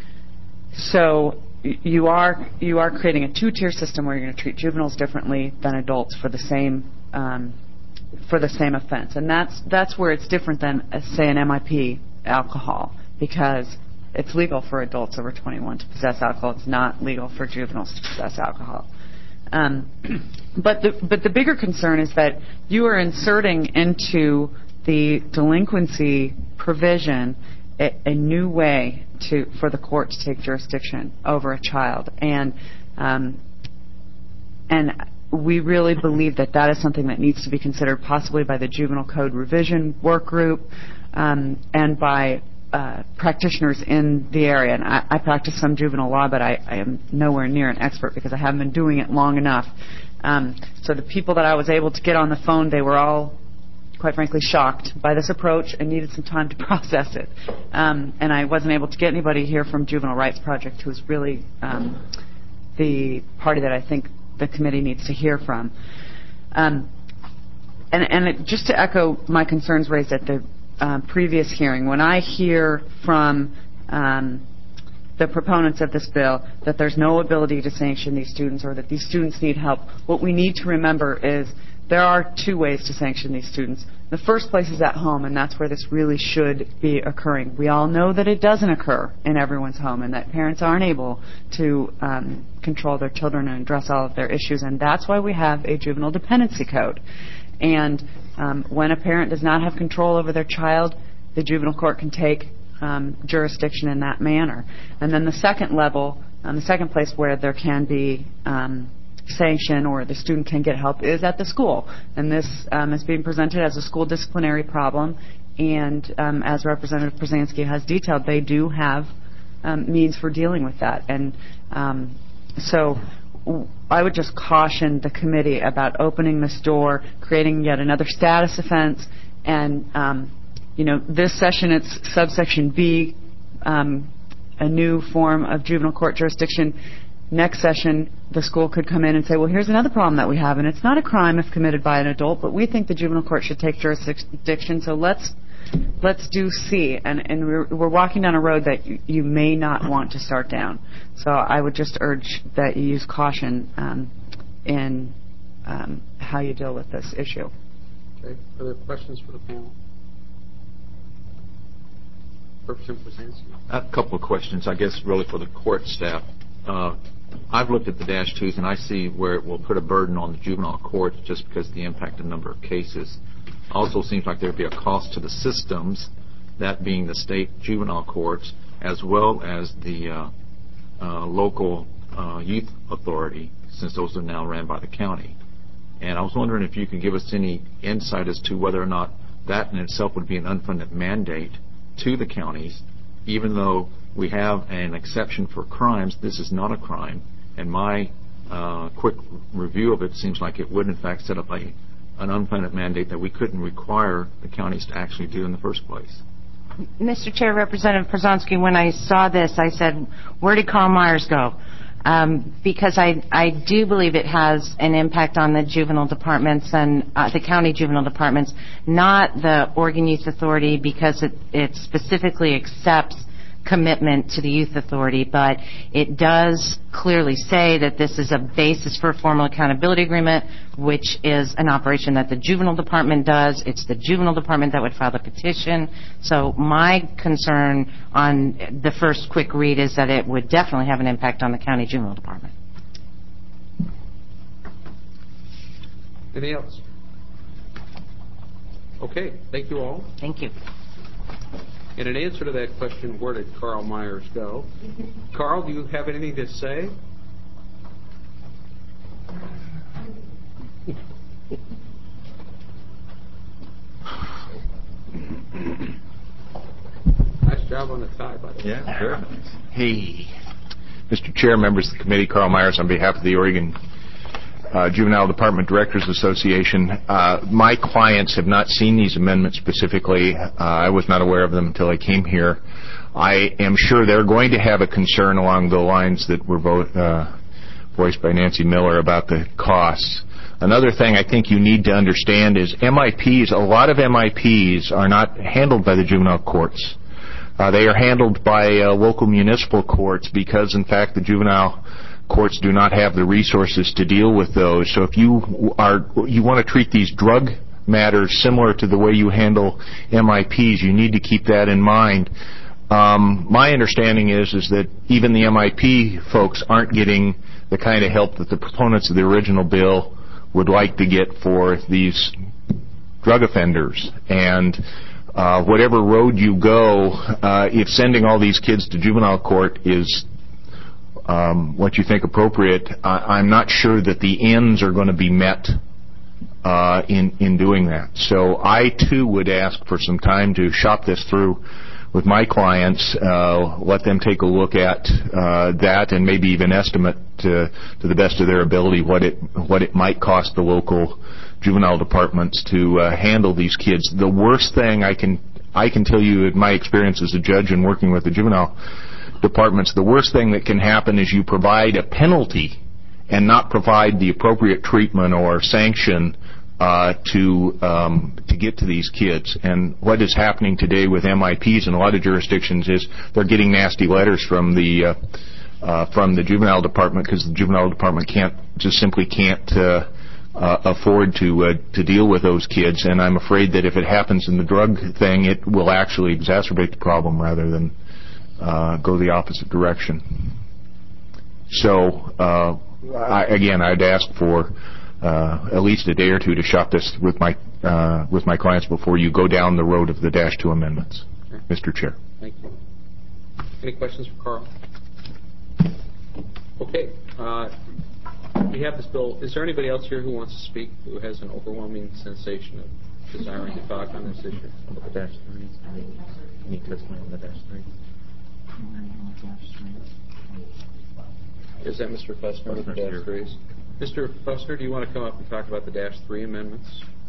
so you are you are creating a two-tier system where you're going to treat juveniles differently than adults for the same um, for the same offense, and that's that's where it's different than uh, say an M I P alcohol, because it's legal for adults over twenty-one to possess alcohol. It's not legal for juveniles to possess alcohol. Um, but the but the bigger concern is that you are inserting into the delinquency provision a, a new way to for the court to take jurisdiction over a child, and um, and we really believe that that is something that needs to be considered possibly by the Juvenile Code Revision Work Group um, and by uh, practitioners in the area. And I, I practice some juvenile law, but I, I am nowhere near an expert because I haven't been doing it long enough. Um, so the people that I was able to get on the phone, they were all, quite frankly, shocked by this approach and needed some time to process it. Um, and I wasn't able to get anybody here from Juvenile Rights Project, who's really um, the party that I think the committee needs to hear from. Um, and and it, just to echo my concerns raised at the uh, previous hearing, when I hear from um, the proponents of this bill that there's no ability to sanction these students or that these students need help. What we need to remember is there are two ways to sanction these students. The first place is at home, and that's where this really should be occurring. We all know that it doesn't occur in everyone's home and that parents aren't able to um, control their children and address all of their issues, and that's why we have a juvenile dependency code. And um, when a parent does not have control over their child, the juvenile court can take um, jurisdiction in that manner. And then the second level, um, the second place where there can be um, sanction or the student can get help is at the school. And this um, is being presented as a school disciplinary problem. And um, as Representative Przanski has detailed, they do have um, means for dealing with that. And um, so I would just caution the committee about opening this door, creating yet another status offense. And, um, you know, this session it's subsection B, um, a new form of juvenile court jurisdiction. Next session, the school could come in and say, well, here's another problem that we have, and it's not a crime if committed by an adult, but we think the juvenile court should take jurisdiction, so let's let's do C. And, and we're, we're walking down a road that you, you may not want to start down. So I would just urge that you use caution um, in um, how you deal with this issue. Okay. Other questions for the panel? Representative Przanski. A couple of questions, I guess, really for the court staff. Uh, I've looked at the dash twos, and I see where it will put a burden on the juvenile courts just because of the impact of number of cases. Also seems like there would be a cost to the systems, that being the state juvenile courts, as well as the uh, uh, local uh, youth authority, since those are now ran by the county. And I was wondering if you could give us any insight as to whether or not that in itself would be an unfunded mandate to the counties, even though we have an exception for crimes. This is not a crime, and my uh, quick review of it seems like it would in fact set up a, an unfunded mandate that we couldn't require the counties to actually do in the first place. Mister Chair, Representative Przanski, when I saw this, I said, where did Carl Myers go? Um, because I, I do believe it has an impact on the juvenile departments and uh, the county juvenile departments, not the Oregon Youth Authority, because it, it specifically accepts commitment to the youth authority, but it does clearly say that this is a basis for a formal accountability agreement, which is an operation that the juvenile department does. It's the juvenile department that would file the petition. So my concern on the first quick read is that it would definitely have an impact on the county juvenile department. Anything else? Okay, thank you all. Thank you. And in answer to that question, where did Carl Myers go? Carl, do you have anything to say? Nice job on the tie, by the way. Yeah, sure. Hey. Mister Chair, members of the committee, Carl Myers on behalf of the Oregon Uh, Juvenile Department Directors Association. Uh, my clients have not seen these amendments specifically. Uh, I was not aware of them until I came here. I am sure they're going to have a concern along the lines that were both, uh, voiced by Nancy Miller about the costs. Another thing I think you need to understand is M I Ps, a lot of M I Ps are not handled by the juvenile courts. Uh, they are handled by uh, local municipal courts because, in fact, the juvenile courts do not have the resources to deal with those. So if you are you want to treat these drug matters similar to the way you handle M I Ps, you need to keep that in mind. Um, my understanding is is that even the M I P folks aren't getting the kind of help that the proponents of the original bill would like to get for these drug offenders. And uh, whatever road you go, uh, if sending all these kids to juvenile court is Um, what you think appropriate, I, I'm not sure that the ends are going to be met uh, in in doing that. So I too would ask for some time to shop this through with my clients, uh, let them take a look at uh, that, and maybe even estimate to, to the best of their ability what it what it might cost the local juvenile departments to uh, handle these kids. The worst thing I can I can tell you in my experience as a judge and working with the juvenile departments, the worst thing that can happen is you provide a penalty and not provide the appropriate treatment or sanction uh, to um, to get to these kids. And what is happening today with M I Ps in a lot of jurisdictions is they're getting nasty letters from the uh, uh, from the juvenile department because the juvenile department can't just simply can't uh, uh, afford to uh, to deal with those kids. And I'm afraid that if it happens in the drug thing, it will actually exacerbate the problem rather than uh, go the opposite direction. So uh, I, again, I'd ask for uh, at least a day or two to shop this with my uh, with my clients before you go down the road of the dash two amendments, okay. Mister Chair. Thank you. Any questions for Carl? Okay. Uh, we have this bill. Is there anybody else here who wants to speak, who has an overwhelming sensation of desiring to talk on this issue? The dash three. Any testimony on the dash three? Is that Mister Fussner with the dash threes? Mister Fussner, do you want to come up and talk about the dash three amendments?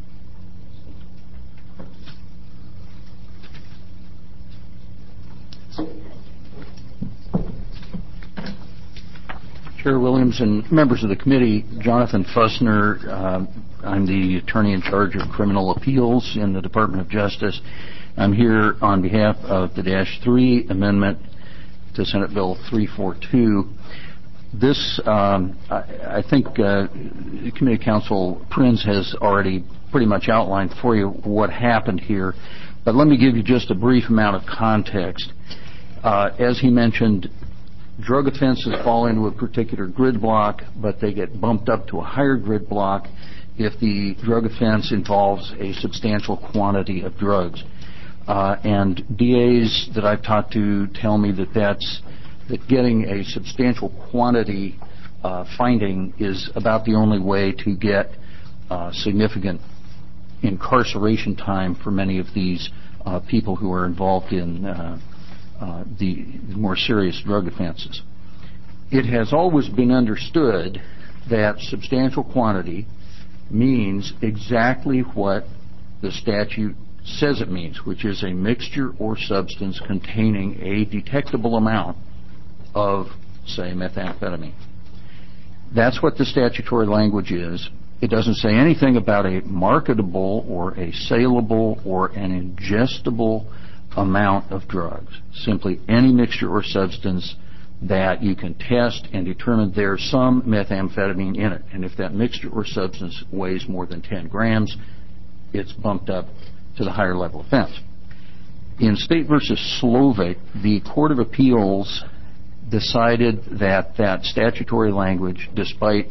Chair Williams and members of the committee, Jonathan Fussner, uh, I'm the attorney in charge of criminal appeals in the Department of Justice. I'm here on behalf of the dash three amendment to Senate Bill three forty-two. This, um, I, I think, uh, Committee Counsel Prinz has already pretty much outlined for you what happened here, but let me give you just a brief amount of context. Uh, as he mentioned, drug offenses fall into a particular grid block, but they get bumped up to a higher grid block if the drug offense involves a substantial quantity of drugs. Uh, and D As that I've talked to tell me that that's that getting a substantial quantity uh, finding is about the only way to get uh, significant incarceration time for many of these uh, people who are involved in uh, uh, the more serious drug offenses. It has always been understood that substantial quantity means exactly what the statute says it means, which is a mixture or substance containing a detectable amount of, say, methamphetamine. That's what the statutory language is. It doesn't say anything about a marketable or a saleable or an ingestible amount of drugs. Simply any mixture or substance that you can test and determine there's some methamphetamine in it. And if that mixture or substance weighs more than ten grams, it's bumped up to the higher level offense. In State versus Slovak, the Court of Appeals decided that that statutory language, despite,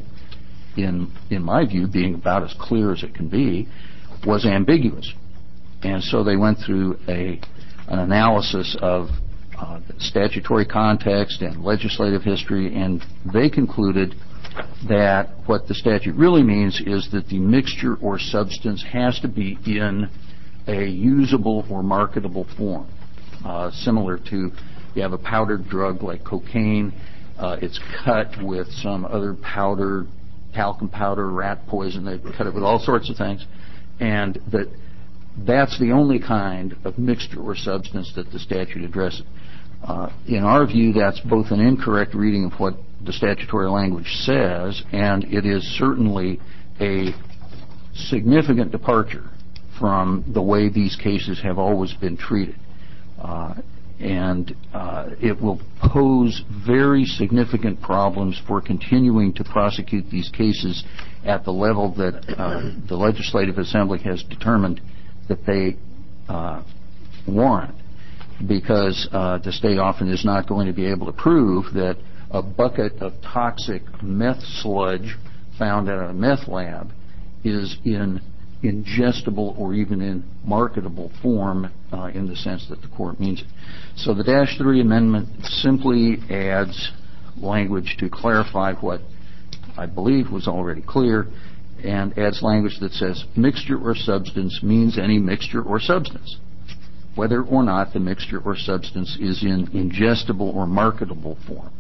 in in my view, being about as clear as it can be, was ambiguous. And so they went through a an analysis of uh, statutory context and legislative history, and they concluded that what the statute really means is that the mixture or substance has to be in a usable or marketable form, uh, similar to you have a powdered drug like cocaine, uh, it's cut with some other powder, talcum powder, rat poison, they cut it with all sorts of things, and that that's the only kind of mixture or substance that the statute addresses. Uh, in our view, that's both an incorrect reading of what the statutory language says, and it is certainly a significant departure from the way these cases have always been treated. Uh, and uh, it will pose very significant problems for continuing to prosecute these cases at the level that uh, the Legislative Assembly has determined that they uh, warrant, because uh, the state often is not going to be able to prove that a bucket of toxic meth sludge found at a meth lab is in ingestible or even in marketable form uh, in the sense that the court means it. So the Dash three amendment simply adds language to clarify what I believe was already clear, and adds language that says mixture or substance means any mixture or substance, whether or not the mixture or substance is in ingestible or marketable form.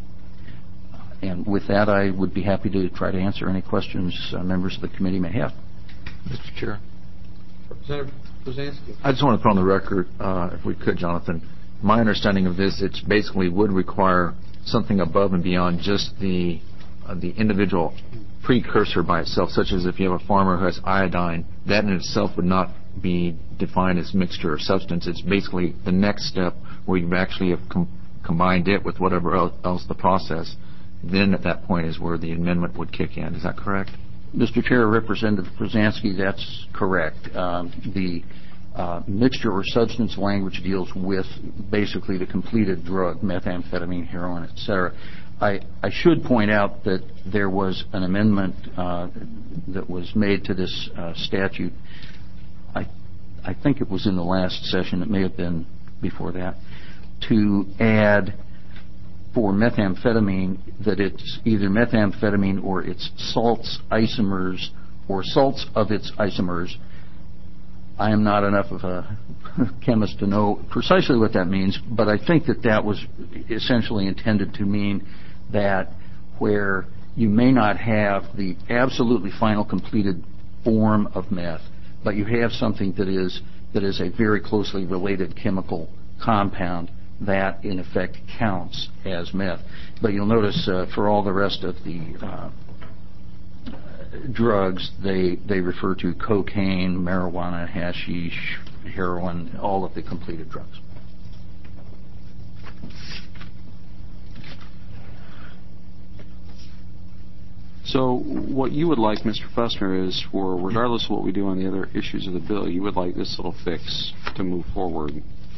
And with that, I would be happy to try to answer any questions uh, members of the committee may have. Mister Chair. Representative Brzezinski. I just want to put on the record, uh, if we could, Jonathan, my understanding of this, it basically would require something above and beyond just the uh, the individual precursor by itself, such as if you have a farmer who has iodine, that in itself would not be defined as mixture or substance. It's basically the next step where you've actually have com- combined it with whatever else the process. Then at that point is where the amendment would kick in. Is that correct? Mister Chair, Representative Brzezinski, that's correct. Um, the uh, mixture or substance language deals with basically the completed drug, methamphetamine, heroin, et cetera. I, I should point out that there was an amendment uh, that was made to this uh, statute. I, I think it was in the last session. It may have been before that, to add for methamphetamine that it's either methamphetamine or its salts, isomers, or salts of its isomers. I am not enough of a chemist to know precisely what that means, but I think that that was essentially intended to mean that where you may not have the absolutely final completed form of meth, but you have something that is that is a very closely related chemical compound, that in effect counts as meth. But you'll notice uh, for all the rest of the uh, drugs, they they refer to cocaine, marijuana, hashish, heroin, all of the completed drugs. So what you would like, Mister Fussner, is for, regardless of what we do on the other issues of the bill, you would like this little fix to move forward.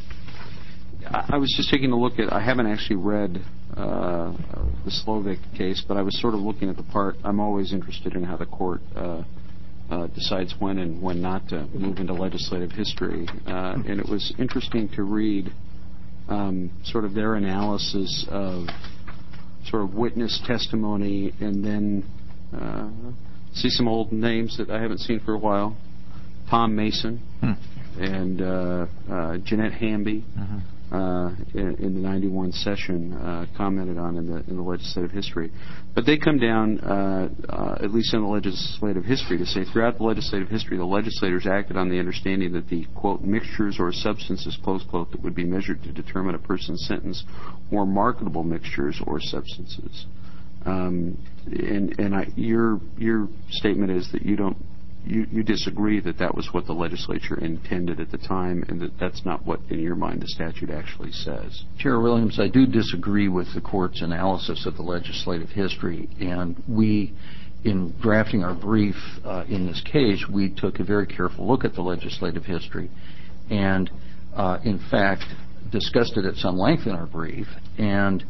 I was just taking a look at, I haven't actually read uh, the Slovik case, but I was sort of looking at the part. I'm always interested in how the court uh, uh, decides when and when not to move into legislative history. Uh, and it was interesting to read um, sort of their analysis of sort of witness testimony and then uh, see some old names that I haven't seen for a while. Tom Mason hmm. and uh, uh, Jeanette Hamby. Uh-huh. Uh, in, in the ninety-one session uh, commented on in the in the legislative history. But they come down, uh, uh, at least in the legislative history, to say throughout the legislative history, the legislators acted on the understanding that the, quote, mixtures or substances, close quote, that would be measured to determine a person's sentence were marketable mixtures or substances. Um, and and I, your your statement is that you don't You, you disagree that that was what the legislature intended at the time and that that's not what, in your mind, the statute actually says. Chair Williams, I do disagree with the court's analysis of the legislative history. And we, in drafting our brief uh, in this case, we took a very careful look at the legislative history and, uh, in fact, discussed it at some length in our brief. And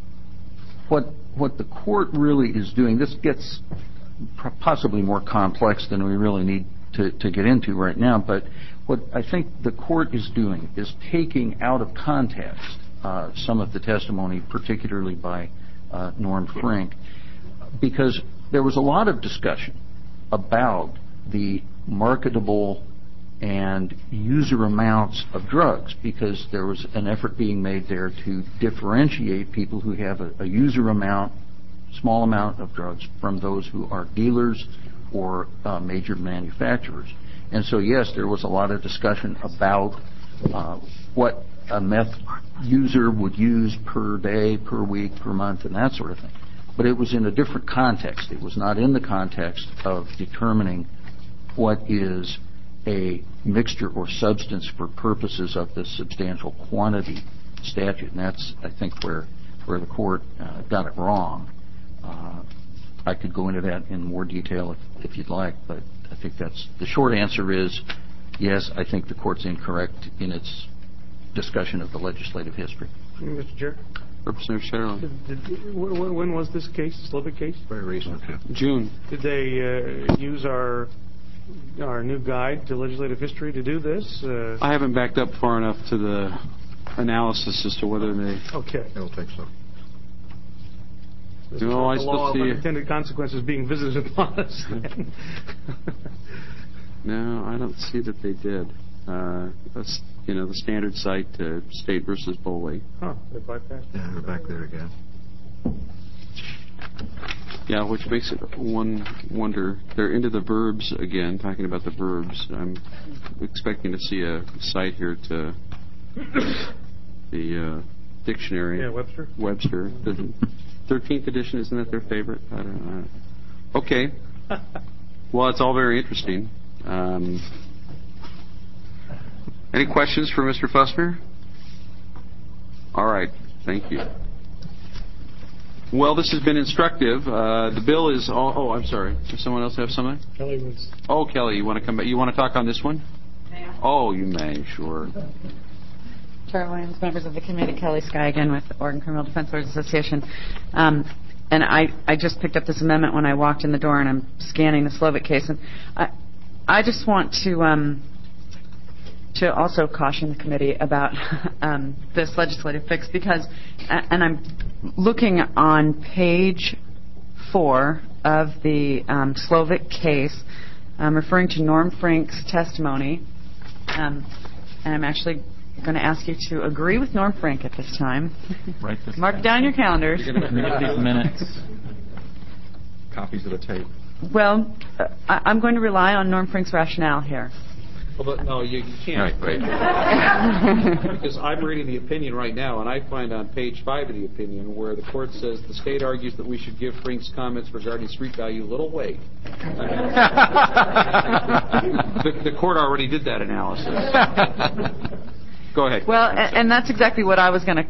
what what the court really is doing, this gets possibly more complex than we really need to, to get into right now, but what I think the court is doing is taking out of context uh, some of the testimony, particularly by uh, Norm Frink, because there was a lot of discussion about the marketable and user amounts of drugs, because there was an effort being made there to differentiate people who have a, a user amount, small amount of drugs from those who are dealers or uh, major manufacturers. And so, yes, there was a lot of discussion about uh, what a meth user would use per day, per week, per month, and that sort of thing. But it was in a different context. It was not in the context of determining what is a mixture or substance for purposes of the substantial quantity statute. And that's, I think, where, where the court uh, got it wrong. Uh, I could go into that in more detail if, if you'd like, but I think that's the short answer is yes, I think the court's incorrect in its discussion of the legislative history. Mister Chair? Representative Sherrill. Did, did, when, when was this case, the Slovak case? Very recent. June. Did they uh, use our our new guide to legislative history to do this? Uh, I haven't backed up far enough to the analysis as to whether they... Okay. I don't think so. No, I the still law see of unintended consequences being visited upon us. No, I don't see that they did. Uh, that's, you know, the standard site to State versus Boley. Huh, they bypassed. Yeah, they're back there again. Yeah, which makes it one wonder. They're into the verbs again, talking about the verbs. I'm expecting to see a site here to the uh, dictionary. Yeah, Webster. Webster. Doesn't thirteenth edition, isn't that their favorite? I don't know. Okay. Well, it's all very interesting. Um, any questions for Mister Fussner? All right. Thank you. Well, this has been instructive. Uh, the bill is all... Oh, I'm sorry. Does someone else have something? Kelly was... Oh, Kelly, you want to come back? You want to talk on this one? May I? Oh, you may, sure. Chair Williams, members of the committee, Kelly Sky again with the Oregon Criminal Defense Lawyers Association. Um, and I, I just picked up this amendment when I walked in the door, and I'm scanning the Slovic case. And I, I just want to um, to also caution the committee about um, this legislative fix because, and I'm looking on page four of the um, Slovic case, I'm referring to Norm Frank's testimony, um, and I'm actually going to ask you to agree with Norm Frank at this time. Right this Mark it down your calendars. You're going to these minutes. Copies of the tape. Well, uh, I, I'm going to rely on Norm Frank's rationale here. Well, but no, you, you can't. Right, right. Because I'm reading the opinion right now, and I find on page five of the opinion where the court says the state argues that we should give Frank's comments regarding street value little weight. I mean, the, the court already did that analysis. Go ahead. Well, and, and that's exactly what I was going to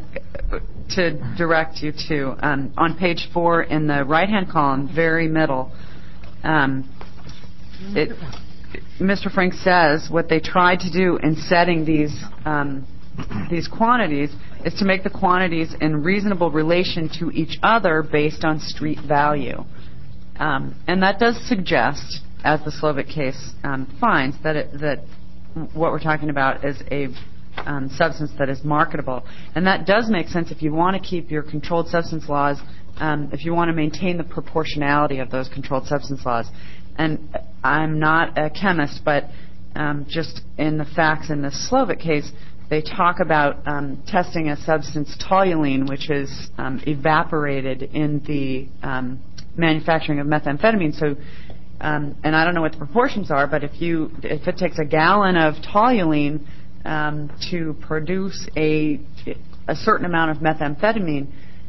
to direct you to. Um, on page four, in the right-hand column, very middle, um, it, Mister Frank says what they tried to do in setting these um, these quantities is to make the quantities in reasonable relation to each other based on street value. Um, and that does suggest, as the Slovic case um, finds, that it, that what we're talking about is a um, substance that is marketable. And that does make sense if you want to keep your controlled substance laws, um, if you want to maintain the proportionality of those controlled substance laws. And I'm not a chemist, but um, just in the facts in the Slovic case, they talk about um, testing a substance, toluene, which is um, evaporated in the um, manufacturing of methamphetamine. So, um, and I don't know what the proportions are, but if you if it takes a gallon of toluene um, to produce a a certain amount of methamphetamine,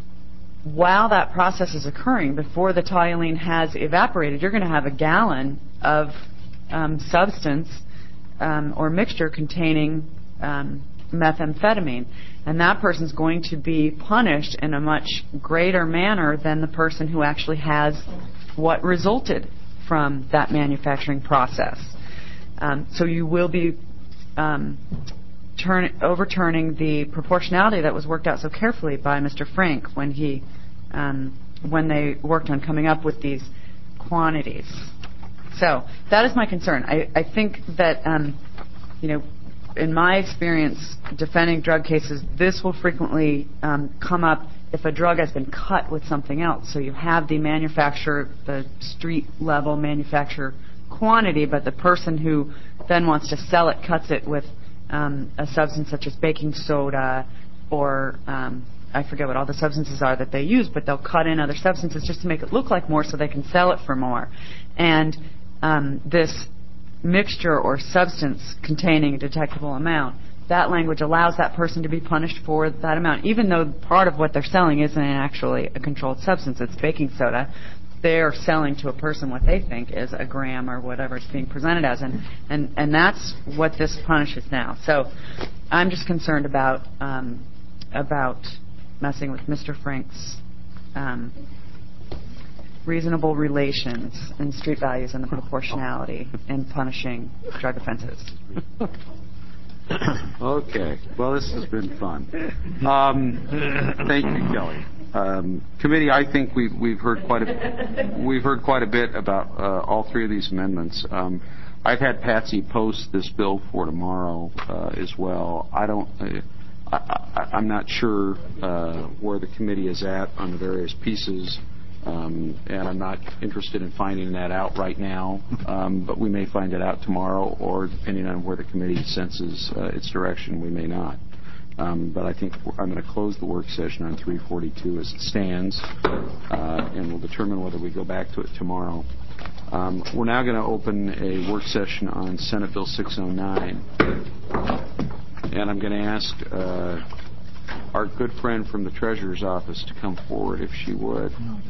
while that process is occurring, before the toluene has evaporated, you're going to have a gallon of um, substance um, or mixture containing um, methamphetamine. And that person's going to be punished in a much greater manner than the person who actually has what resulted from that manufacturing process. Um, so you will be um, turn, overturning the proportionality that was worked out so carefully by Mister Frank when he um, when they worked on coming up with these quantities. So that is my concern. I, I think that um, you know, in my experience defending drug cases, this will frequently um, come up if a drug has been cut with something else. So you have the manufacturer, the street level manufacturer quantity, but the person who then wants to sell it cuts it with um, a substance such as baking soda or um, I forget what all the substances are that they use, but they'll cut in other substances just to make it look like more so they can sell it for more. And um, this mixture or substance containing a detectable amount, that language allows that person to be punished for that amount, even though part of what they're selling isn't actually a controlled substance, it's baking soda. They're selling to a person what they think is a gram or whatever it's being presented as, and, and, and that's what this punishes now. So I'm just concerned about um, about messing with Mister Frank's um, reasonable relations and street values and the proportionality in punishing drug offenses. Okay. Well, this has been fun. Um, thank you, Kelly. Um, committee, I think we've we've heard quite a we've heard quite a bit about uh, all three of these amendments. Um, I've had Patsy post this bill for tomorrow uh, as well. I don't. Uh, I, I, I'm not sure uh, where the committee is at on the various pieces. Um, and I'm not interested in finding that out right now, um, but we may find it out tomorrow, or depending on where the committee senses uh, its direction, we may not. Um, but I think I'm going to close the work session on three forty-two as it stands, uh, and we'll determine whether we go back to it tomorrow. Um, we're now going to open a work session on Senate Bill six oh nine, and I'm going to ask uh, our good friend from the Treasurer's Office to come forward, if she would.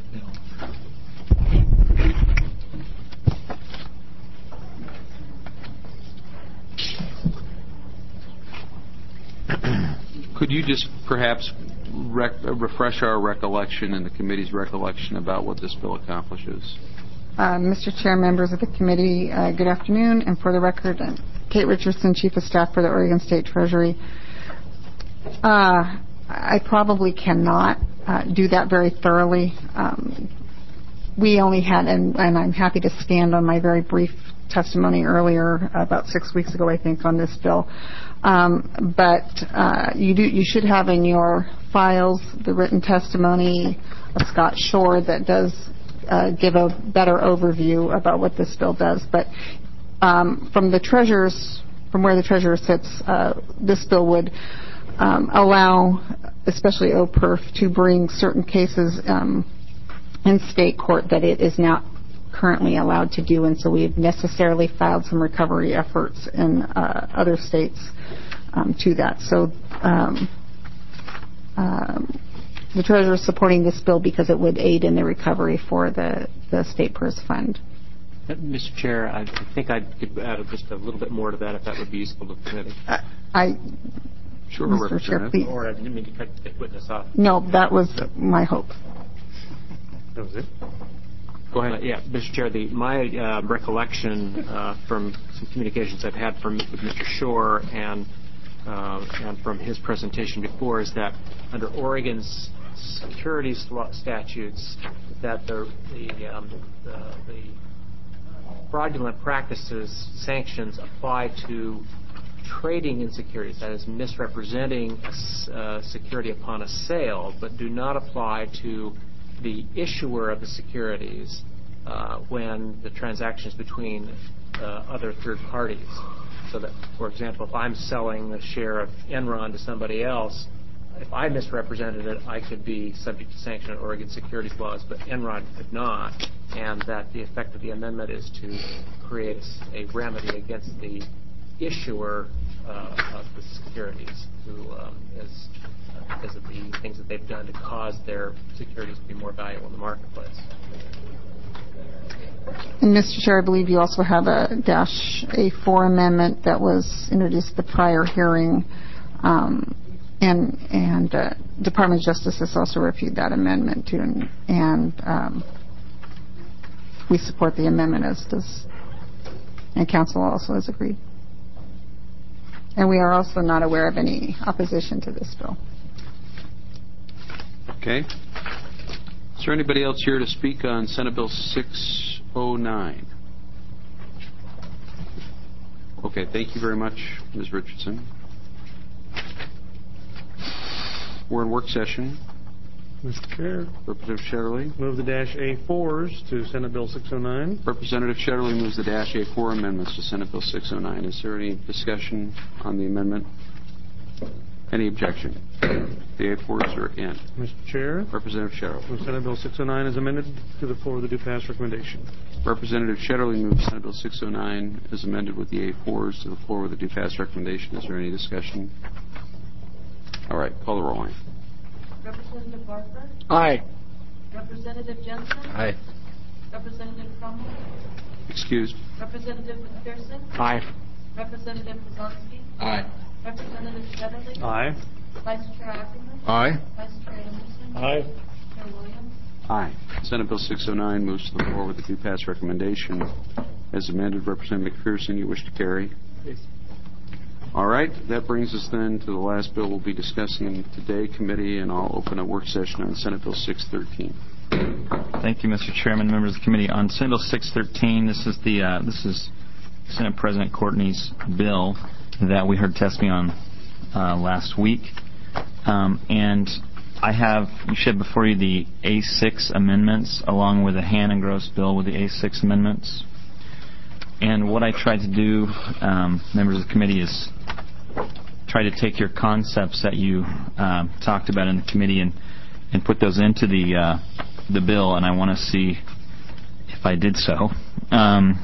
Could you just perhaps rec- refresh our recollection and the committee's recollection about what this bill accomplishes? Uh, Mister Chair, members of the committee, uh, good afternoon. And for the record, uh, Kate Richardson, Chief of Staff for the Oregon State Treasury. Uh, I probably cannot uh, do that very thoroughly. Um, we only had, and, and I'm happy to stand on my very brief testimony earlier, about six weeks ago, I think, on this bill. Um, but uh, you do, you should have in your files the written testimony of Scott Shore that does uh, give a better overview about what this bill does. But um, from the treasurer's, from where the treasurer sits, uh, this bill would um, allow, especially O P R F, to bring certain cases um, in state court that it is not currently allowed to do, and so we've necessarily filed some recovery efforts in uh, other states um, to that. So um, um, the treasurer is supporting this bill because it would aid in the recovery for the, the state P R S fund. Mister Chair, I think I could add just a little bit more to that if that would be useful to the committee. Uh, I, sure, Mister Chair, please. Or I didn't mean to cut the witness off. No, that was my hope. That was it? Go ahead. Uh, yeah, Mister Chair, the, my uh, recollection uh, from some communications I've had from with Mister Shore and uh, and from his presentation before is that under Oregon's securities law statutes, that the the, um, the the fraudulent practices sanctions apply to trading in securities, that is, misrepresenting a uh, security upon a sale, but do not apply to the issuer of the securities uh, when the transaction is between uh, other third parties. So that, for example, if I'm selling a share of Enron to somebody else, if I misrepresented it, I could be subject to sanction under Oregon securities laws, but Enron could not, and that the effect of the amendment is to create a remedy against the issuer uh, of the securities who um, is because of the things that they've done to cause their securities to be more valuable in the marketplace. And Mister Chair, I believe you also have a dash A four amendment that was introduced at the prior hearing, um, and and uh, Department of Justice has also reviewed that amendment too, and, and um, we support the amendment, as does, and Council also has agreed. And we are also not aware of any opposition to this bill. Okay. Is there anybody else here to speak on Senate Bill six oh nine? Okay, thank you very much, Miz Richardson. We're in work session. Mister Chair. Representative Shetterly. Move the dash A fours to Senate Bill six oh nine. Representative Shetterly moves the dash A four amendments to Senate Bill six oh nine. Is there any discussion on the amendment? Any objection? The A fours are in. Mister Chair. Representative Shetterly. Move Senate Bill six oh nine is amended to the floor with the due pass recommendation. Representative Shetterly moves Senate Bill six oh nine as amended with the A fours to the floor with the due pass recommendation. Is there any discussion? All right, call the roll. Representative Barker? Aye. Representative Jensen? Aye. Representative Crummell? Excused. Representative McPherson? Aye. Representative Kozlowski? Aye. Representative Shetterly? Aye. Vice Chair Ackerman? Aye. Vice Chair Anderson? Aye. Chair Williams? Aye. Senate Bill six oh nine moves to the floor with the due pass recommendation. As amended, Representative McPherson, you wish to carry? Please. All right. That brings us then to the last bill we'll be discussing today, committee, and I'll open a work session on Senate Bill six thirteen. Thank you, Mister Chairman, members of the committee. On Senate Bill six thirteen, this is the uh, this is Senate President Courtney's bill that we heard testimony on uh, last week, um, and I have you should have before you the A six amendments along with the Hand and Gross bill with the A six amendments. And what I tried to do, um, members of the committee, is try to take your concepts that you uh, talked about in the committee and, and put those into the uh, the bill, and I want to see if I did so. Um,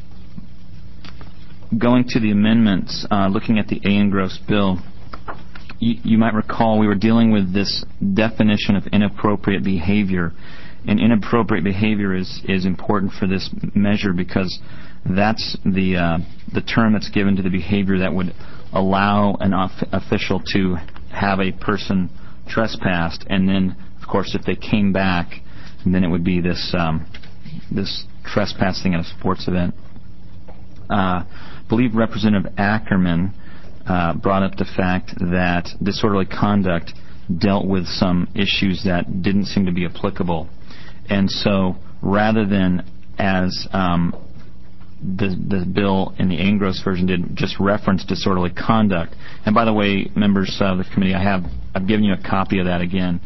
going to the amendments, uh, looking at the A and Gross bill, you, you might recall we were dealing with this definition of inappropriate behavior. And inappropriate behavior is, is important for this measure because that's the uh, the term that's given to the behavior that would allow an off- official to have a person trespassed, and then, of course, if they came back, then it would be this um, this trespassing at a sports event. Uh, I believe Representative Ackerman uh, brought up the fact that disorderly conduct dealt with some issues that didn't seem to be applicable. And so, rather than as um, the, the bill in the Angros version did, just reference disorderly conduct. And by the way, members of the committee, I have I've given you a copy of that again.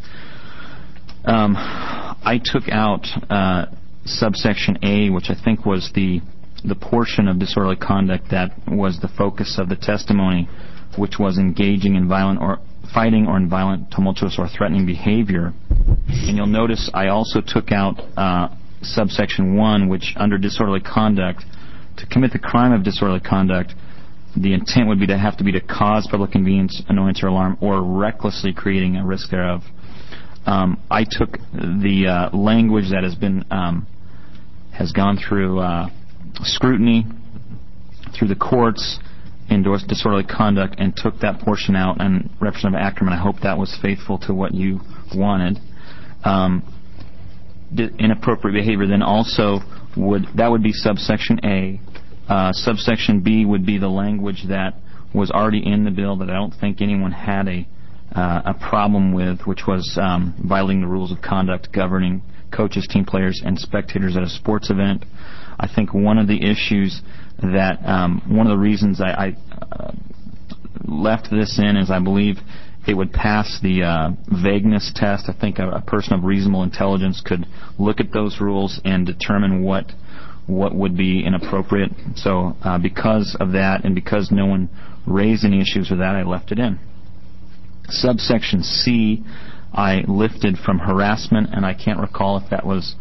Um, I took out uh, subsection A, which I think was the the portion of disorderly conduct that was the focus of the testimony, which was engaging in violent or fighting or in violent, tumultuous, or threatening behavior. And you'll notice I also took out uh, subsection one, which under disorderly conduct, to commit the crime of disorderly conduct, the intent would be to have to be to cause public convenience, annoyance, or alarm, or recklessly creating a risk thereof. Um, I took the uh, language that has been um, has gone through uh, scrutiny through the courts, endorsed disorderly conduct, and took that portion out. And Representative Ackerman, I hope that was faithful to what you wanted. Um, inappropriate behavior then also would that would be subsection A. Uh, subsection B would be the language that was already in the bill that I don't think anyone had a uh, a problem with, which was um, violating the rules of conduct governing coaches, team players, and spectators at a sports event. I think one of the issues that um, one of the reasons I, I uh, left this in is I believe it would pass the uh, vagueness test. I think a, a person of reasonable intelligence could look at those rules and determine what what would be inappropriate. So uh, because of that, and because no one raised any issues with that, I left it in. Subsection C, I lifted from harassment, and I can't recall if that was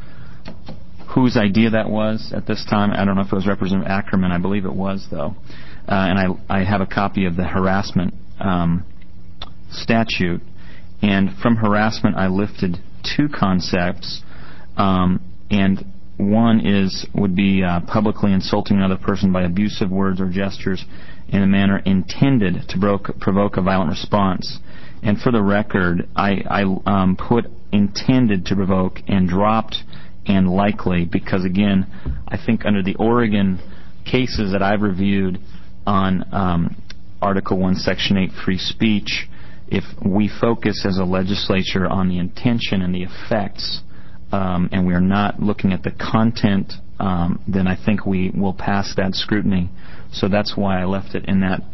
whose idea that was at this time. I don't know if it was Representative Ackerman. I believe it was, though. Uh, and I, I have a copy of the harassment um, statute. And from harassment, I lifted two concepts. Um, and one is would be uh, publicly insulting another person by abusive words or gestures in a manner intended to broke, provoke a violent response. And for the record, I, I um, put intended to provoke and dropped and likely, because again, I think under the Oregon cases that I've reviewed on um, Article one, Section eight, free speech, if we focus as a legislature on the intention and the effects, um, and we are not looking at the content, um, then I think we will pass that scrutiny. So that's why I left it in that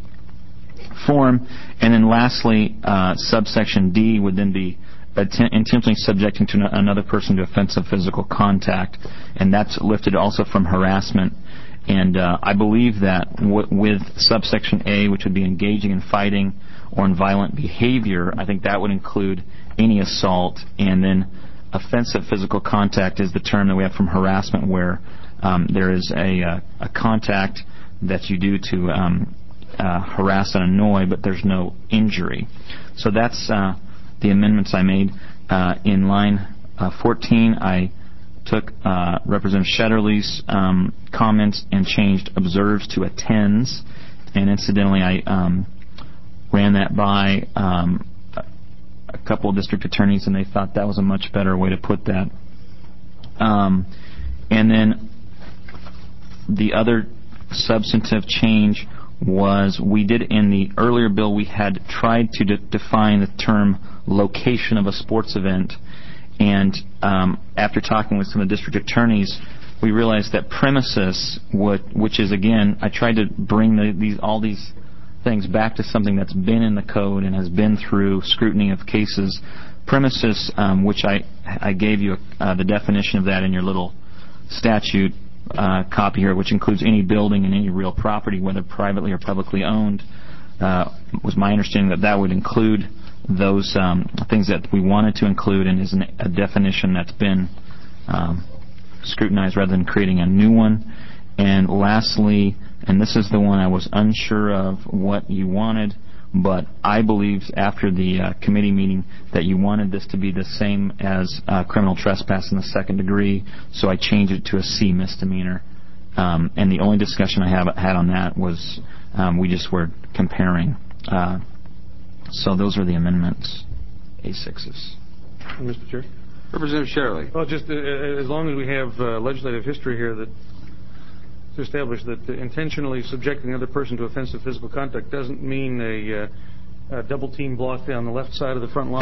form. And then lastly, uh, subsection D would then be intentionally subjecting to another person to offensive physical contact, and that's lifted also from harassment. And uh, I believe that w- with subsection A, which would be engaging in fighting or in violent behavior, I think that would include any assault. And then offensive physical contact is the term that we have from harassment, where um, there is a, a, a contact that you do to um, uh, harass and annoy, but there's no injury. So that's uh, the amendments I made. Uh, in line uh, fourteen, I took uh, Representative Shetterly's um, comments and changed observes to attends. And incidentally, I um, ran that by um, a couple of district attorneys, and they thought that was a much better way to put that. Um, and then the other substantive change was we did in the earlier bill, we had tried to de- define the term location of a sports event. And um, after talking with some of the district attorneys, we realized that premises, would, which is, again, I tried to bring the, these all these things back to something that's been in the code and has been through scrutiny of cases. Premises, um, which I, I gave you uh, the definition of that in your little statute uh, copy here, which includes any building and any real property, whether privately or publicly owned, uh, was my understanding that that would include those um, things that we wanted to include, and is an, a definition that's been um, scrutinized rather than creating a new one. And lastly, and this is the one I was unsure of what you wanted, but I believe after the uh, committee meeting that you wanted this to be the same as uh, criminal trespass in the second degree, so I changed it to a C misdemeanor. Um, and the only discussion I have had on that was um, we just were comparing. Uh, so those are the amendments, A sixes. Mister Chair? Representative Sherley. Well, just uh, as long as we have uh, legislative history here that to establish that uh, intentionally subjecting another person to offensive physical contact doesn't mean a, uh, a double team block down the left side of the front line.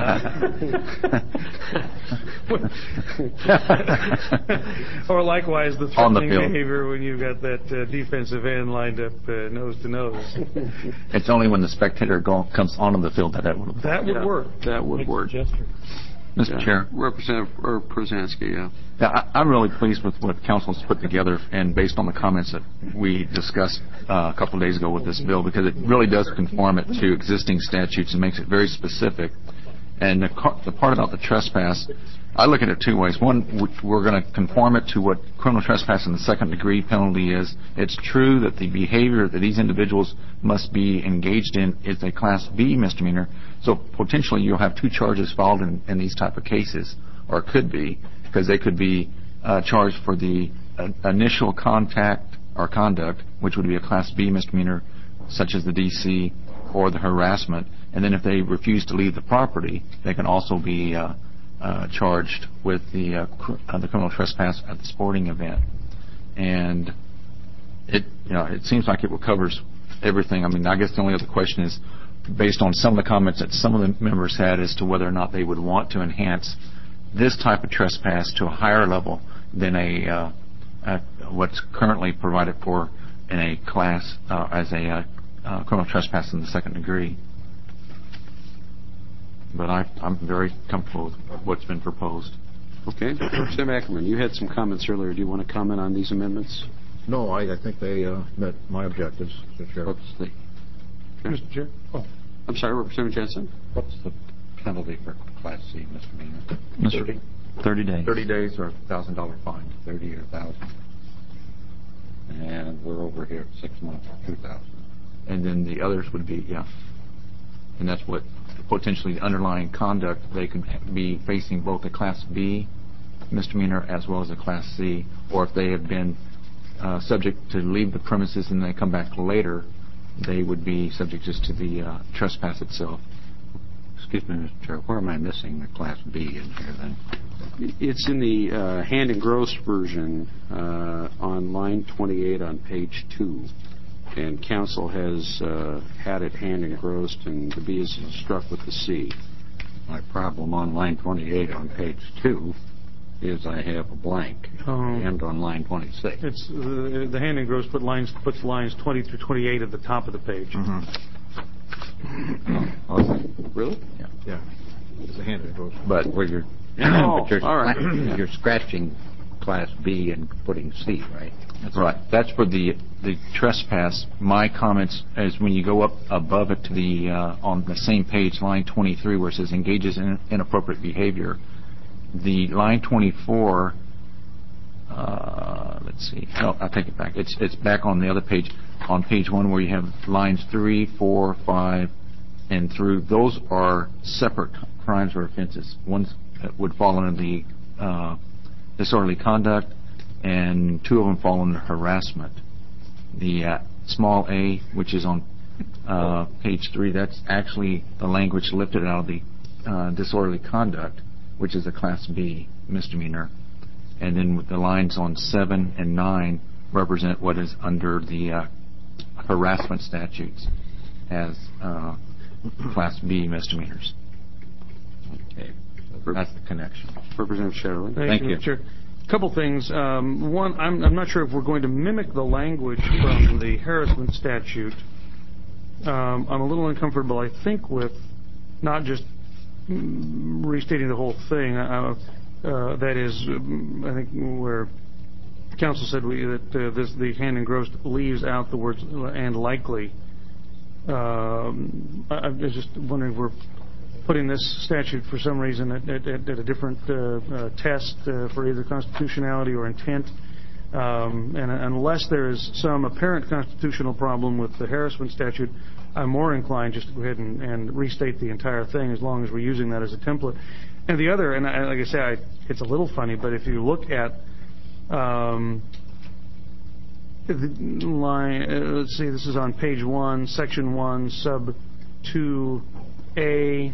Or likewise, the threatening the behavior when you've got that uh, defensive end lined up uh, nose to nose. It's only when the spectator go, comes onto the field that that would That would Yeah, work. That would Makes work. a gesture. Mister Yeah. Chair. Representative or Prozanski, yeah. Yeah, I, I'm really pleased with what council's put together, and based on the comments that we discussed uh, a couple of days ago with this bill, because it really does conform it to existing statutes and makes it very specific. And the, car- the part about the trespass, I look at it two ways. One, we're going to conform it to what criminal trespass in the second degree penalty is. It's true that the behavior that these individuals must be engaged in is a Class B misdemeanor, so potentially you'll have two charges filed in, in these type of cases, or could be, because they could be uh, charged for the uh, initial contact or conduct, which would be a Class B misdemeanor, such as the D C or the harassment. And then if they refuse to leave the property, they can also be uh, uh, charged with the uh, cr- uh, the criminal trespass at the sporting event. And it you know it seems like it covers everything. I mean, I guess the only other question is, based on some of the comments that some of the members had as to whether or not they would want to enhance this type of trespass to a higher level than a, uh, a what's currently provided for in a class uh, as a uh, uh, criminal trespass in the second degree. But I, I'm very comfortable with what's been proposed. Okay. Representative Ackerman, you had some comments earlier. Do you want to comment on these amendments? No, I, I think they uh, met my objectives, Mister Chair. What's the, Mister Chair? Oh. I'm sorry, Representative Jensen? What's the penalty for Class C misdemeanor? Mister thirty days. Thirty days or a thousand dollar fine. Thirty or thousand. And we're over here at six months, two thousand. And then the others would be, yeah. And that's what potentially the underlying conduct, they could be facing both a Class B misdemeanor as well as a Class C, or if they have been uh, subject to leave the premises and they come back later, they would be subject just to the uh, trespass itself. Excuse me, Mister Chair, where am I missing the Class B in here then? It's in the uh, hand and gross version uh, on line twenty-eight on page two. And council has uh, had it hand engrossed, and the B is struck with the C. My problem on line twenty-eight on page two is I have a blank. Um, and on line twenty-six. It's uh, the hand engrossed put lines puts lines twenty through twenty-eight at the top of the page. Mm-hmm. Oh, really? Yeah. Yeah. It's a hand engrossed. But where you're, Oh, but you're, all right. scra- you're scratching Class B and putting C, right? That's right. That's for the the trespass. My comments is when you go up above it to the uh, on the same page, line twenty-three, where it says engages in inappropriate behavior. The line twenty-four. Uh, let's see. No, I'll take it back. It's it's back on the other page, on page one, where you have lines three, four, five, and through. Those are separate crimes or offenses. One would fall under the uh, disorderly conduct, and two of them fall under harassment. The uh, small a, which is on uh, page three, that's actually the language lifted out of the uh, disorderly conduct, which is a Class B misdemeanor. And then with the lines on seven and nine represent what is under the uh, harassment statutes as uh, Class B misdemeanors. Okay. That's the connection. Representative Sherley. Thank, Thank you, you. Mister Chair. A couple things. Um, one, I'm, I'm not sure if we're going to mimic the language from the harassment statute. Um, I'm a little uncomfortable, I think, with not just mm, restating the whole thing. Uh, uh, that is, um, I think, where counsel said we, that uh, this, the hand engrossed leaves out the words "and likely." Um, I, I'm just wondering if we're putting this statute for some reason at, at, at a different uh, uh, test uh, for either constitutionality or intent. Um, and unless there is some apparent constitutional problem with the harassment statute, I'm more inclined just to go ahead and, and restate the entire thing as long as we're using that as a template. And the other, and I, like I say, I, it's a little funny, but if you look at um, the line, uh, let's see, this is on page one, section one, sub two A,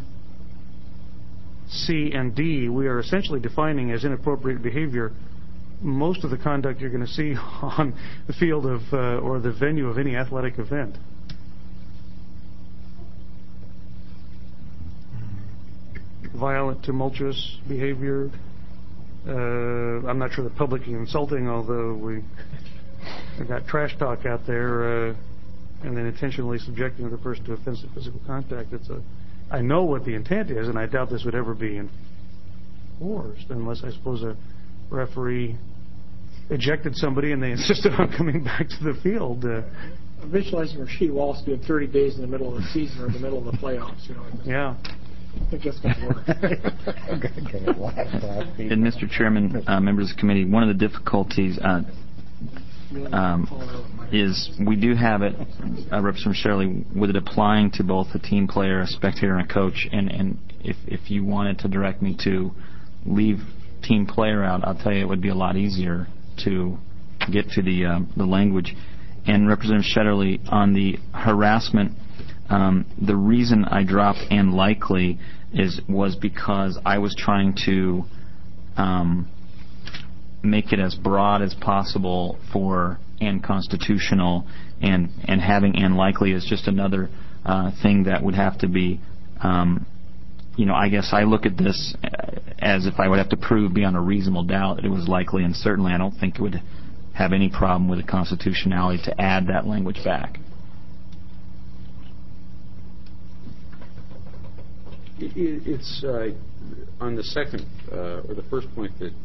C, and D, we are essentially defining as inappropriate behavior most of the conduct you're going to see on the field of uh, or the venue of any athletic event. Violent, tumultuous behavior. Uh, I'm not sure the public insulting, although we we got trash talk out there, uh, and then intentionally subjecting the person to offensive physical contact. It's a, I know what the intent is, and I doubt this would ever be enforced unless I suppose a referee ejected somebody and they insisted on coming back to the field. Uh, Visualizing Rasheed Wallace doing thirty days in the middle of the season or in the middle of the playoffs, you know. Yeah. I think that's going to work. And Mister Chairman, uh, members of the committee, one of the difficulties uh, um, is we do have it, uh, Representative Shirley, with it applying to both a team player, a spectator, and a coach. And, and if, if you wanted to direct me to leave team player out, I'll tell you it would be a lot easier to get to the uh, the language. And Representative Shetterly, on the harassment, um, the reason I dropped "and likely" is was because I was trying to um, make it as broad as possible for "and constitutional," and and having "and likely" is just another uh, thing that would have to be. Um, you know, I guess I look at this as if I would have to prove beyond a reasonable doubt that it was likely, and certainly I don't think it would have any problem with the constitutionality to add that language back. It's uh, on the second, uh, or the first point that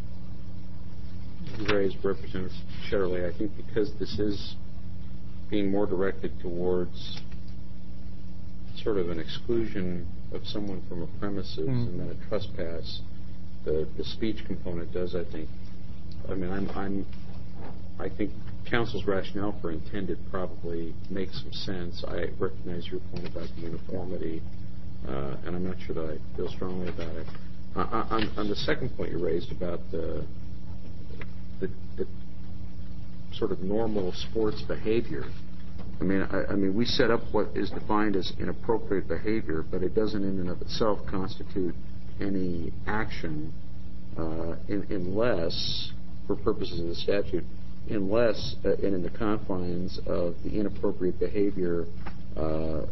you raised, Representative Shetterly, I think because this is being more directed towards sort of an exclusion of someone from a premises mm. and then a trespass, the, the speech component does, I think, I mean, I'm, I'm I think counsel's rationale for intended probably makes some sense. I recognize your point about the uniformity, uh, and I'm not sure that I feel strongly about it. Uh, on, on the second point you raised about the, the, the sort of normal sports behavior, I mean, I, I mean, we set up what is defined as inappropriate behavior, but it doesn't in and of itself constitute any action uh, in, unless, for purposes of the statute, unless, uh, and in the confines of the inappropriate behavior uh,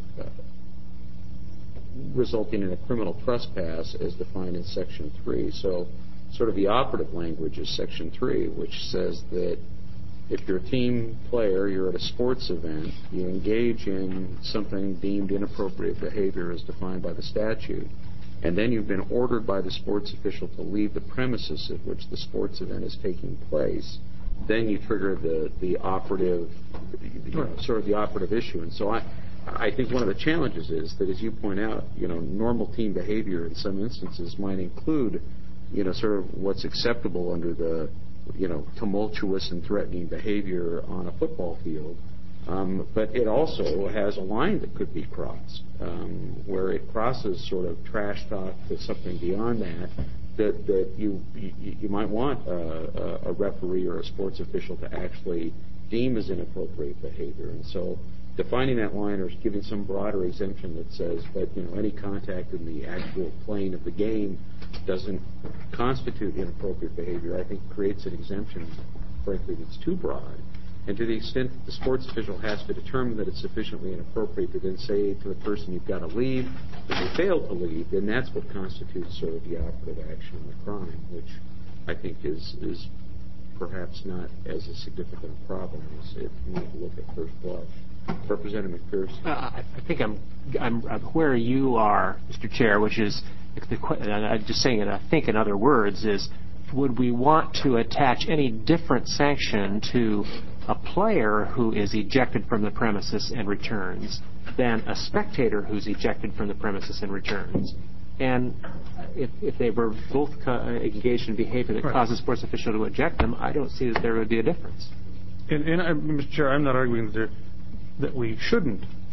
resulting in a criminal trespass as defined in Section three. So sort of the operative language is Section three, which says that if you're a team player, you're at a sports event, you engage in something deemed inappropriate behavior as defined by the statute, and then you've been ordered by the sports official to leave the premises at which the sports event is taking place, then you trigger the, the operative, you know, sort of the operative issue. And so I, I think one of the challenges is that, as you point out, you know, normal team behavior in some instances might include, you know, sort of what's acceptable under the, you know, tumultuous and threatening behavior on a football field. Um, but it also has a line that could be crossed, um, where it crosses sort of trash talk to something beyond that, that, that you, you you might want a, a referee or a sports official to actually deem as inappropriate behavior. And so defining that line or giving some broader exemption that says that, you know, any contact in the actual plane of the game doesn't constitute inappropriate behavior, I think creates an exemption, frankly, that's too broad. And to the extent that the sports official has to determine that it's sufficiently inappropriate to then say to the person, you've got to leave, if they fail to leave, then that's what constitutes sort of the operative action of the crime, which I think is is perhaps not as a significant a problem as it might look at first blush. Representative McPherson. Uh, I think I'm, I'm I'm where you are, Mister Chair, which is, the, I'm just saying it, I think in other words, is would we want to attach any different sanction to a player who is ejected from the premises and returns than a spectator who's ejected from the premises and returns? And if, if they were both co- engaged in behavior that right. causes a sports official to eject them, I don't see that there would be a difference. And, and I, Mister Chair, I'm not arguing that, there, that we shouldn't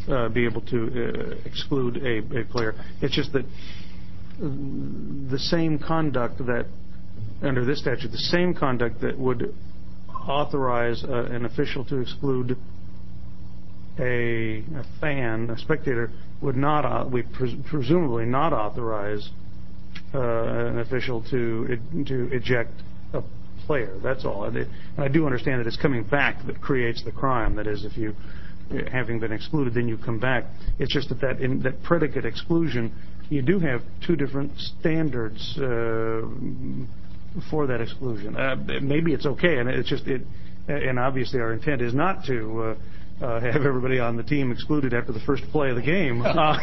uh, be able to uh, exclude a, a player. It's just that the same conduct that, under this statute, the same conduct that would authorize uh, an official to exclude a, a fan, a spectator, would not, uh, we pres- presumably not authorize uh, an official to to eject a player. That's all. And, it, and I do understand that it's coming back that creates the crime. That is, if you, having been excluded, then you come back. It's just that that, in, that predicate exclusion, you do have two different standards uh, for that exclusion. Uh, maybe it's okay, and it's just it. And obviously, our intent is not to uh, uh, have everybody on the team excluded after the first play of the game. Uh,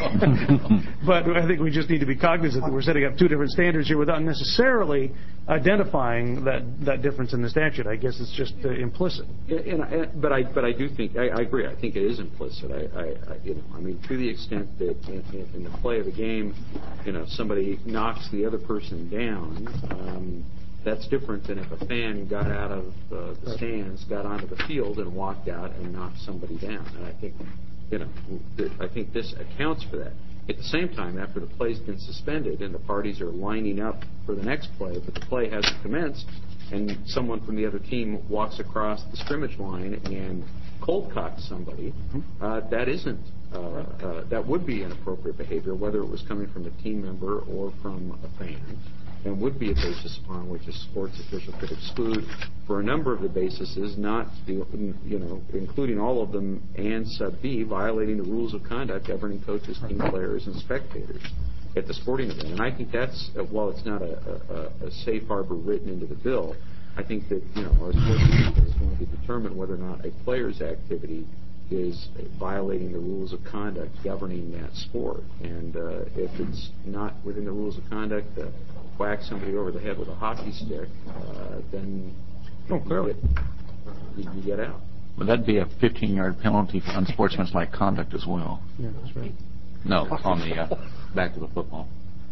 but I think we just need to be cognizant that we're setting up two different standards here without necessarily identifying that, that difference in the statute. I guess it's just uh, implicit. And, and, but I but I do think I, I agree. I think it is implicit. I, I, I you know I mean to the extent that in, in, in the play of the game, you know somebody knocks the other person down. Um, That's different than if a fan got out of uh, the stands, got onto the field, and walked out and knocked somebody down. And I think, you know, th- I think this accounts for that. At the same time, after the play's been suspended and the parties are lining up for the next play, but the play hasn't commenced, and someone from the other team walks across the scrimmage line and cold cocks somebody, uh, that isn't. Uh, uh, that would be inappropriate behavior, whether it was coming from a team member or from a fan, and would be a basis upon which a sports official could exclude for a number of the bases, not, you know, including all of them, and sub B, violating the rules of conduct governing coaches, team players, and spectators at the sporting event. And I think that's, while it's not a, a, a safe harbor written into the bill, I think that, you know, our sports official is going to determine whether or not a player's activity is violating the rules of conduct governing that sport. And uh, if it's not within the rules of conduct to whack somebody over the head with a hockey stick, uh, then oh, clearly. You, you get out. Would that be a fifteen-yard penalty for unsportsmanlike conduct as well? Yeah, that's right. No, on the uh, back to the football.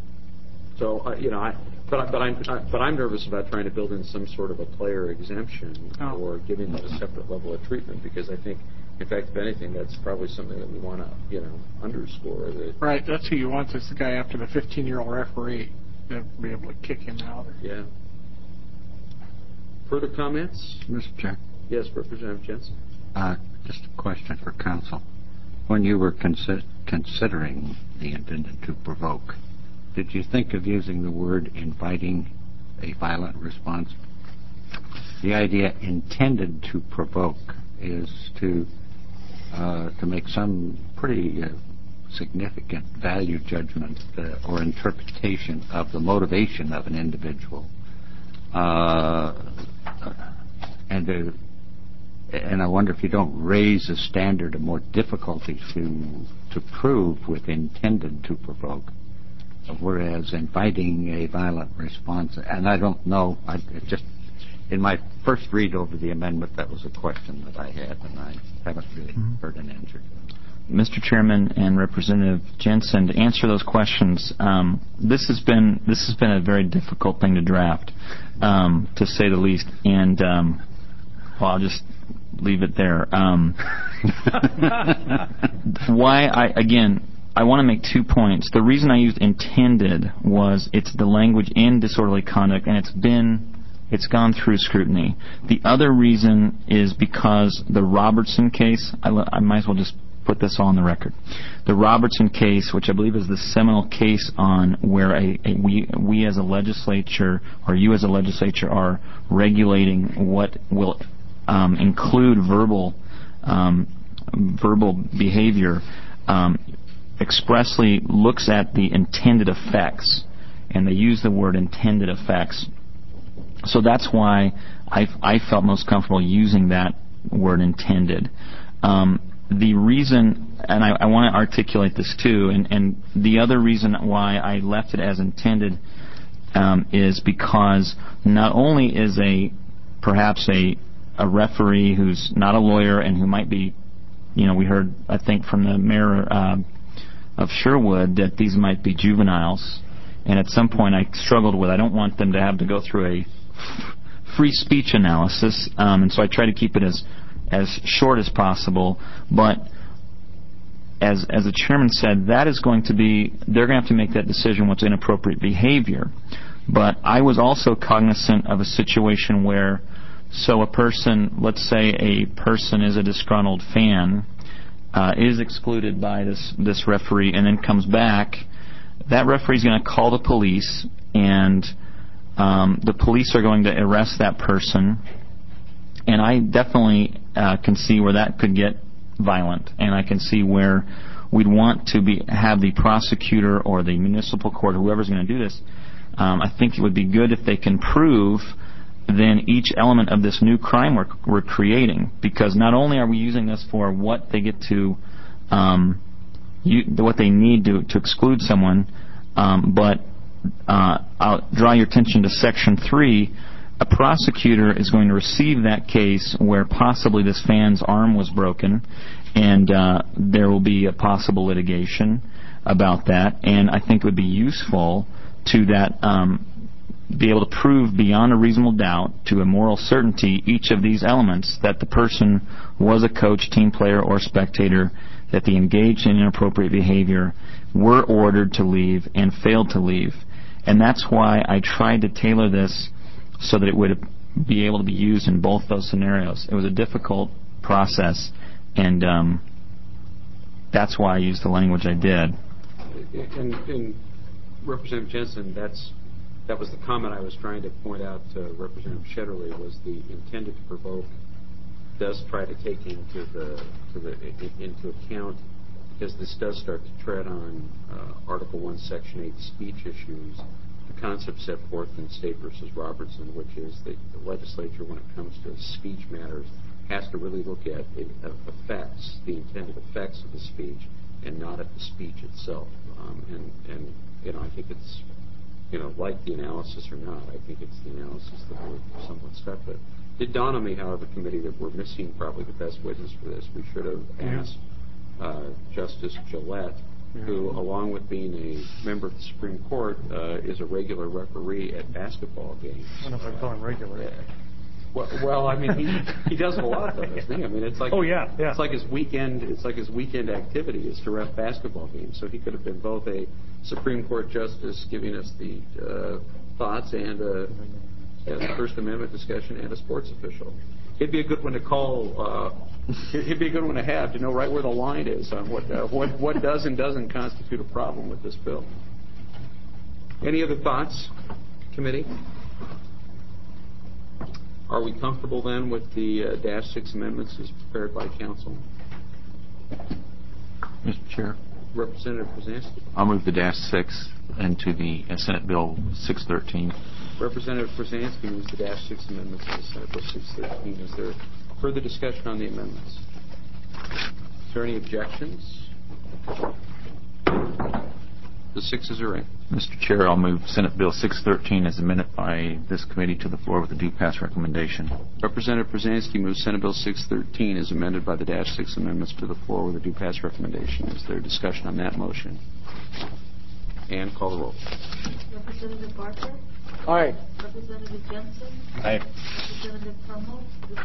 So uh, you know, I, but I, but I'm I, but I'm nervous about trying to build in some sort of a player exemption oh. or giving them a separate level of treatment, because I think, in fact, if anything, that's probably something that we want to, you know, underscore. That right, that's who you want, is the guy after the fifteen-year-old referee to be able to kick him out. Yeah. Further comments? Mister Chair. Yes, Representative Jensen. Uh, just a question for counsel. When you were consi- considering the intended to provoke, did you think of using the word inviting a violent response? The idea intended to provoke is to uh, to make some pretty uh, significant value judgment uh, or interpretation of the motivation of an individual, uh, and to, and I wonder if you don't raise a standard of more difficulty to to prove with intended to provoke, whereas inviting a violent response. And I don't know. I it just in my first read over the amendment, that was a question that I had, and I haven't really mm-hmm. heard an answer to it. Mister Chairman and Representative Jensen, to answer those questions, um, this has been this has been a very difficult thing to draft, um, to say the least. And um, well, I'll just leave it there. Um, why I again, I want to make two points. The reason I used intended was it's the language in disorderly conduct, and it's been it's gone through scrutiny. The other reason is because the Robertson case. I, I might as well just put this all on the record. The Robertson case, which I believe is the seminal case on where a, a we we as a legislature or you as a legislature are regulating what will um, include verbal um, verbal behavior, um, expressly looks at the intended effects, and they use the word intended effects. So that's why I I felt most comfortable using that word intended. Um, The reason, and I, I want to articulate this too, and, and the other reason why I left it as intended um, is because not only is a perhaps a a referee who's not a lawyer and who might be, you know, we heard I think from the mayor uh, of Sherwood that these might be juveniles, and at some point I struggled with I don't want them to have to go through a f- free speech analysis, um, and so I try to keep it as as short as possible, but as as the chairman said, that is going to be, they're going to have to make that decision what's inappropriate behavior. But I was also cognizant of a situation where, so a person, let's say a person is a disgruntled fan, uh, is excluded by this, this referee and then comes back, that referee is going to call the police, and um, the police are going to arrest that person. And I definitely uh, can see where that could get violent, and I can see where we'd want to be have the prosecutor or the municipal court, whoever's going to do this. Um, I think it would be good if they can prove then each element of this new crime we're, we're creating, because not only are we using this for what they get to, um, you, what they need to, to exclude someone, um, but uh, I'll draw your attention to Section three. A prosecutor is going to receive that case where possibly this fan's arm was broken, and uh, there will be a possible litigation about that. And I think it would be useful to that um, be able to prove beyond a reasonable doubt, to a moral certainty, each of these elements, that the person was a coach, team player, or spectator, that they engaged in inappropriate behavior, were ordered to leave, and failed to leave. And that's why I tried to tailor this so that it would be able to be used in both those scenarios. It was a difficult process, and um, that's why I used the language I did. And, and Representative Jensen, that's that was the comment I was trying to point out to Representative Shetterly, was the intended to provoke does try to take into the, to the into account, because this does start to tread on uh, Article one, Section eight speech issues, the concept set forth in State versus Robertson, which is that the legislature, when it comes to speech matters, has to really look at the effects, the intended effects of the speech, and not at the speech itself. Um, and, and, you know, I think it's, you know, like the analysis or not, I think it's the analysis that we're somewhat stuck with. It did dawn on me, however, committee, that we're missing probably the best witness for this. We should have asked uh, Justice Gillette, who, along with being a member of the Supreme Court, uh, is a regular referee at basketball games. I don't know if I call him regular. Yeah. Well, well, I mean, he he does it a lot, though, doesn't he? I mean, it's like oh yeah, yeah. It's like his weekend. It's like his weekend activity is to ref basketball games. So he could have been both a Supreme Court justice giving us the uh, thoughts and a, and a First Amendment discussion and a sports official. It'd be a good one to call. Uh, it'd be a good one to have to know right where the line is on what uh, what what does and doesn't constitute a problem with this bill. Any other thoughts, committee? Are we comfortable then with the uh, Dash six amendments as prepared by council? Mister Chair. Representative Brzezinski. I'll move the Dash six into the uh, Senate Bill six thirteen. Representative Brzezinski moves the Dash six amendments to the Senate Bill six thirteen. Is there further discussion on the amendments? Is there any objections? The sixes are in. Mister Chair, I'll move Senate Bill six thirteen as amended by this committee to the floor with a due pass recommendation. Representative Brzezinski moves Senate Bill six thirteen as amended by the Dash six amendments to the floor with a due pass recommendation. Is there discussion on that motion? And call the roll. Representative Barker? Aye. Representative Jensen? Aye. Representative Crummell?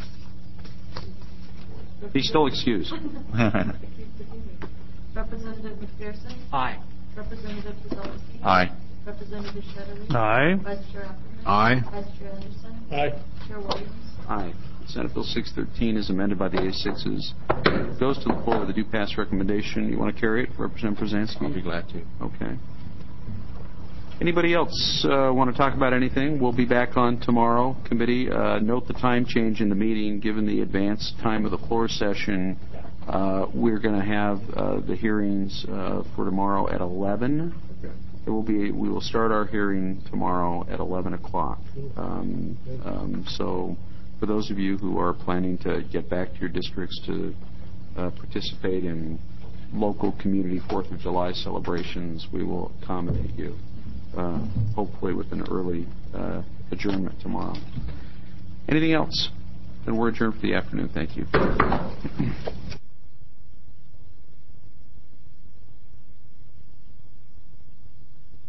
He's still excused. Representative McPherson? Aye. Representative Kozlowski? Aye. Representative Shetterly? Aye. Vice Chair Ackerman? Aye. Vice Chair Anderson? Aye. Chair Williams? Aye. Senate Bill six thirteen is amended by the A sixes. Goes to the floor with a due pass recommendation. You want to carry it, Representative Brzezinski? I'll be glad to. Okay. Anybody else uh, want to talk about anything? We'll be back on tomorrow, committee. Uh, note the time change in the meeting. Given the advanced time of the floor session, uh, we're going to have uh, the hearings uh, for tomorrow at eleven. Okay. It will be. We will start our hearing tomorrow at eleven o'clock. Um, um, so, for those of you who are planning to get back to your districts to uh, participate in local community Fourth of July celebrations, we will accommodate you. Uh, hopefully with an early uh, adjournment tomorrow. Anything else? Then we're adjourned for the afternoon. Thank you.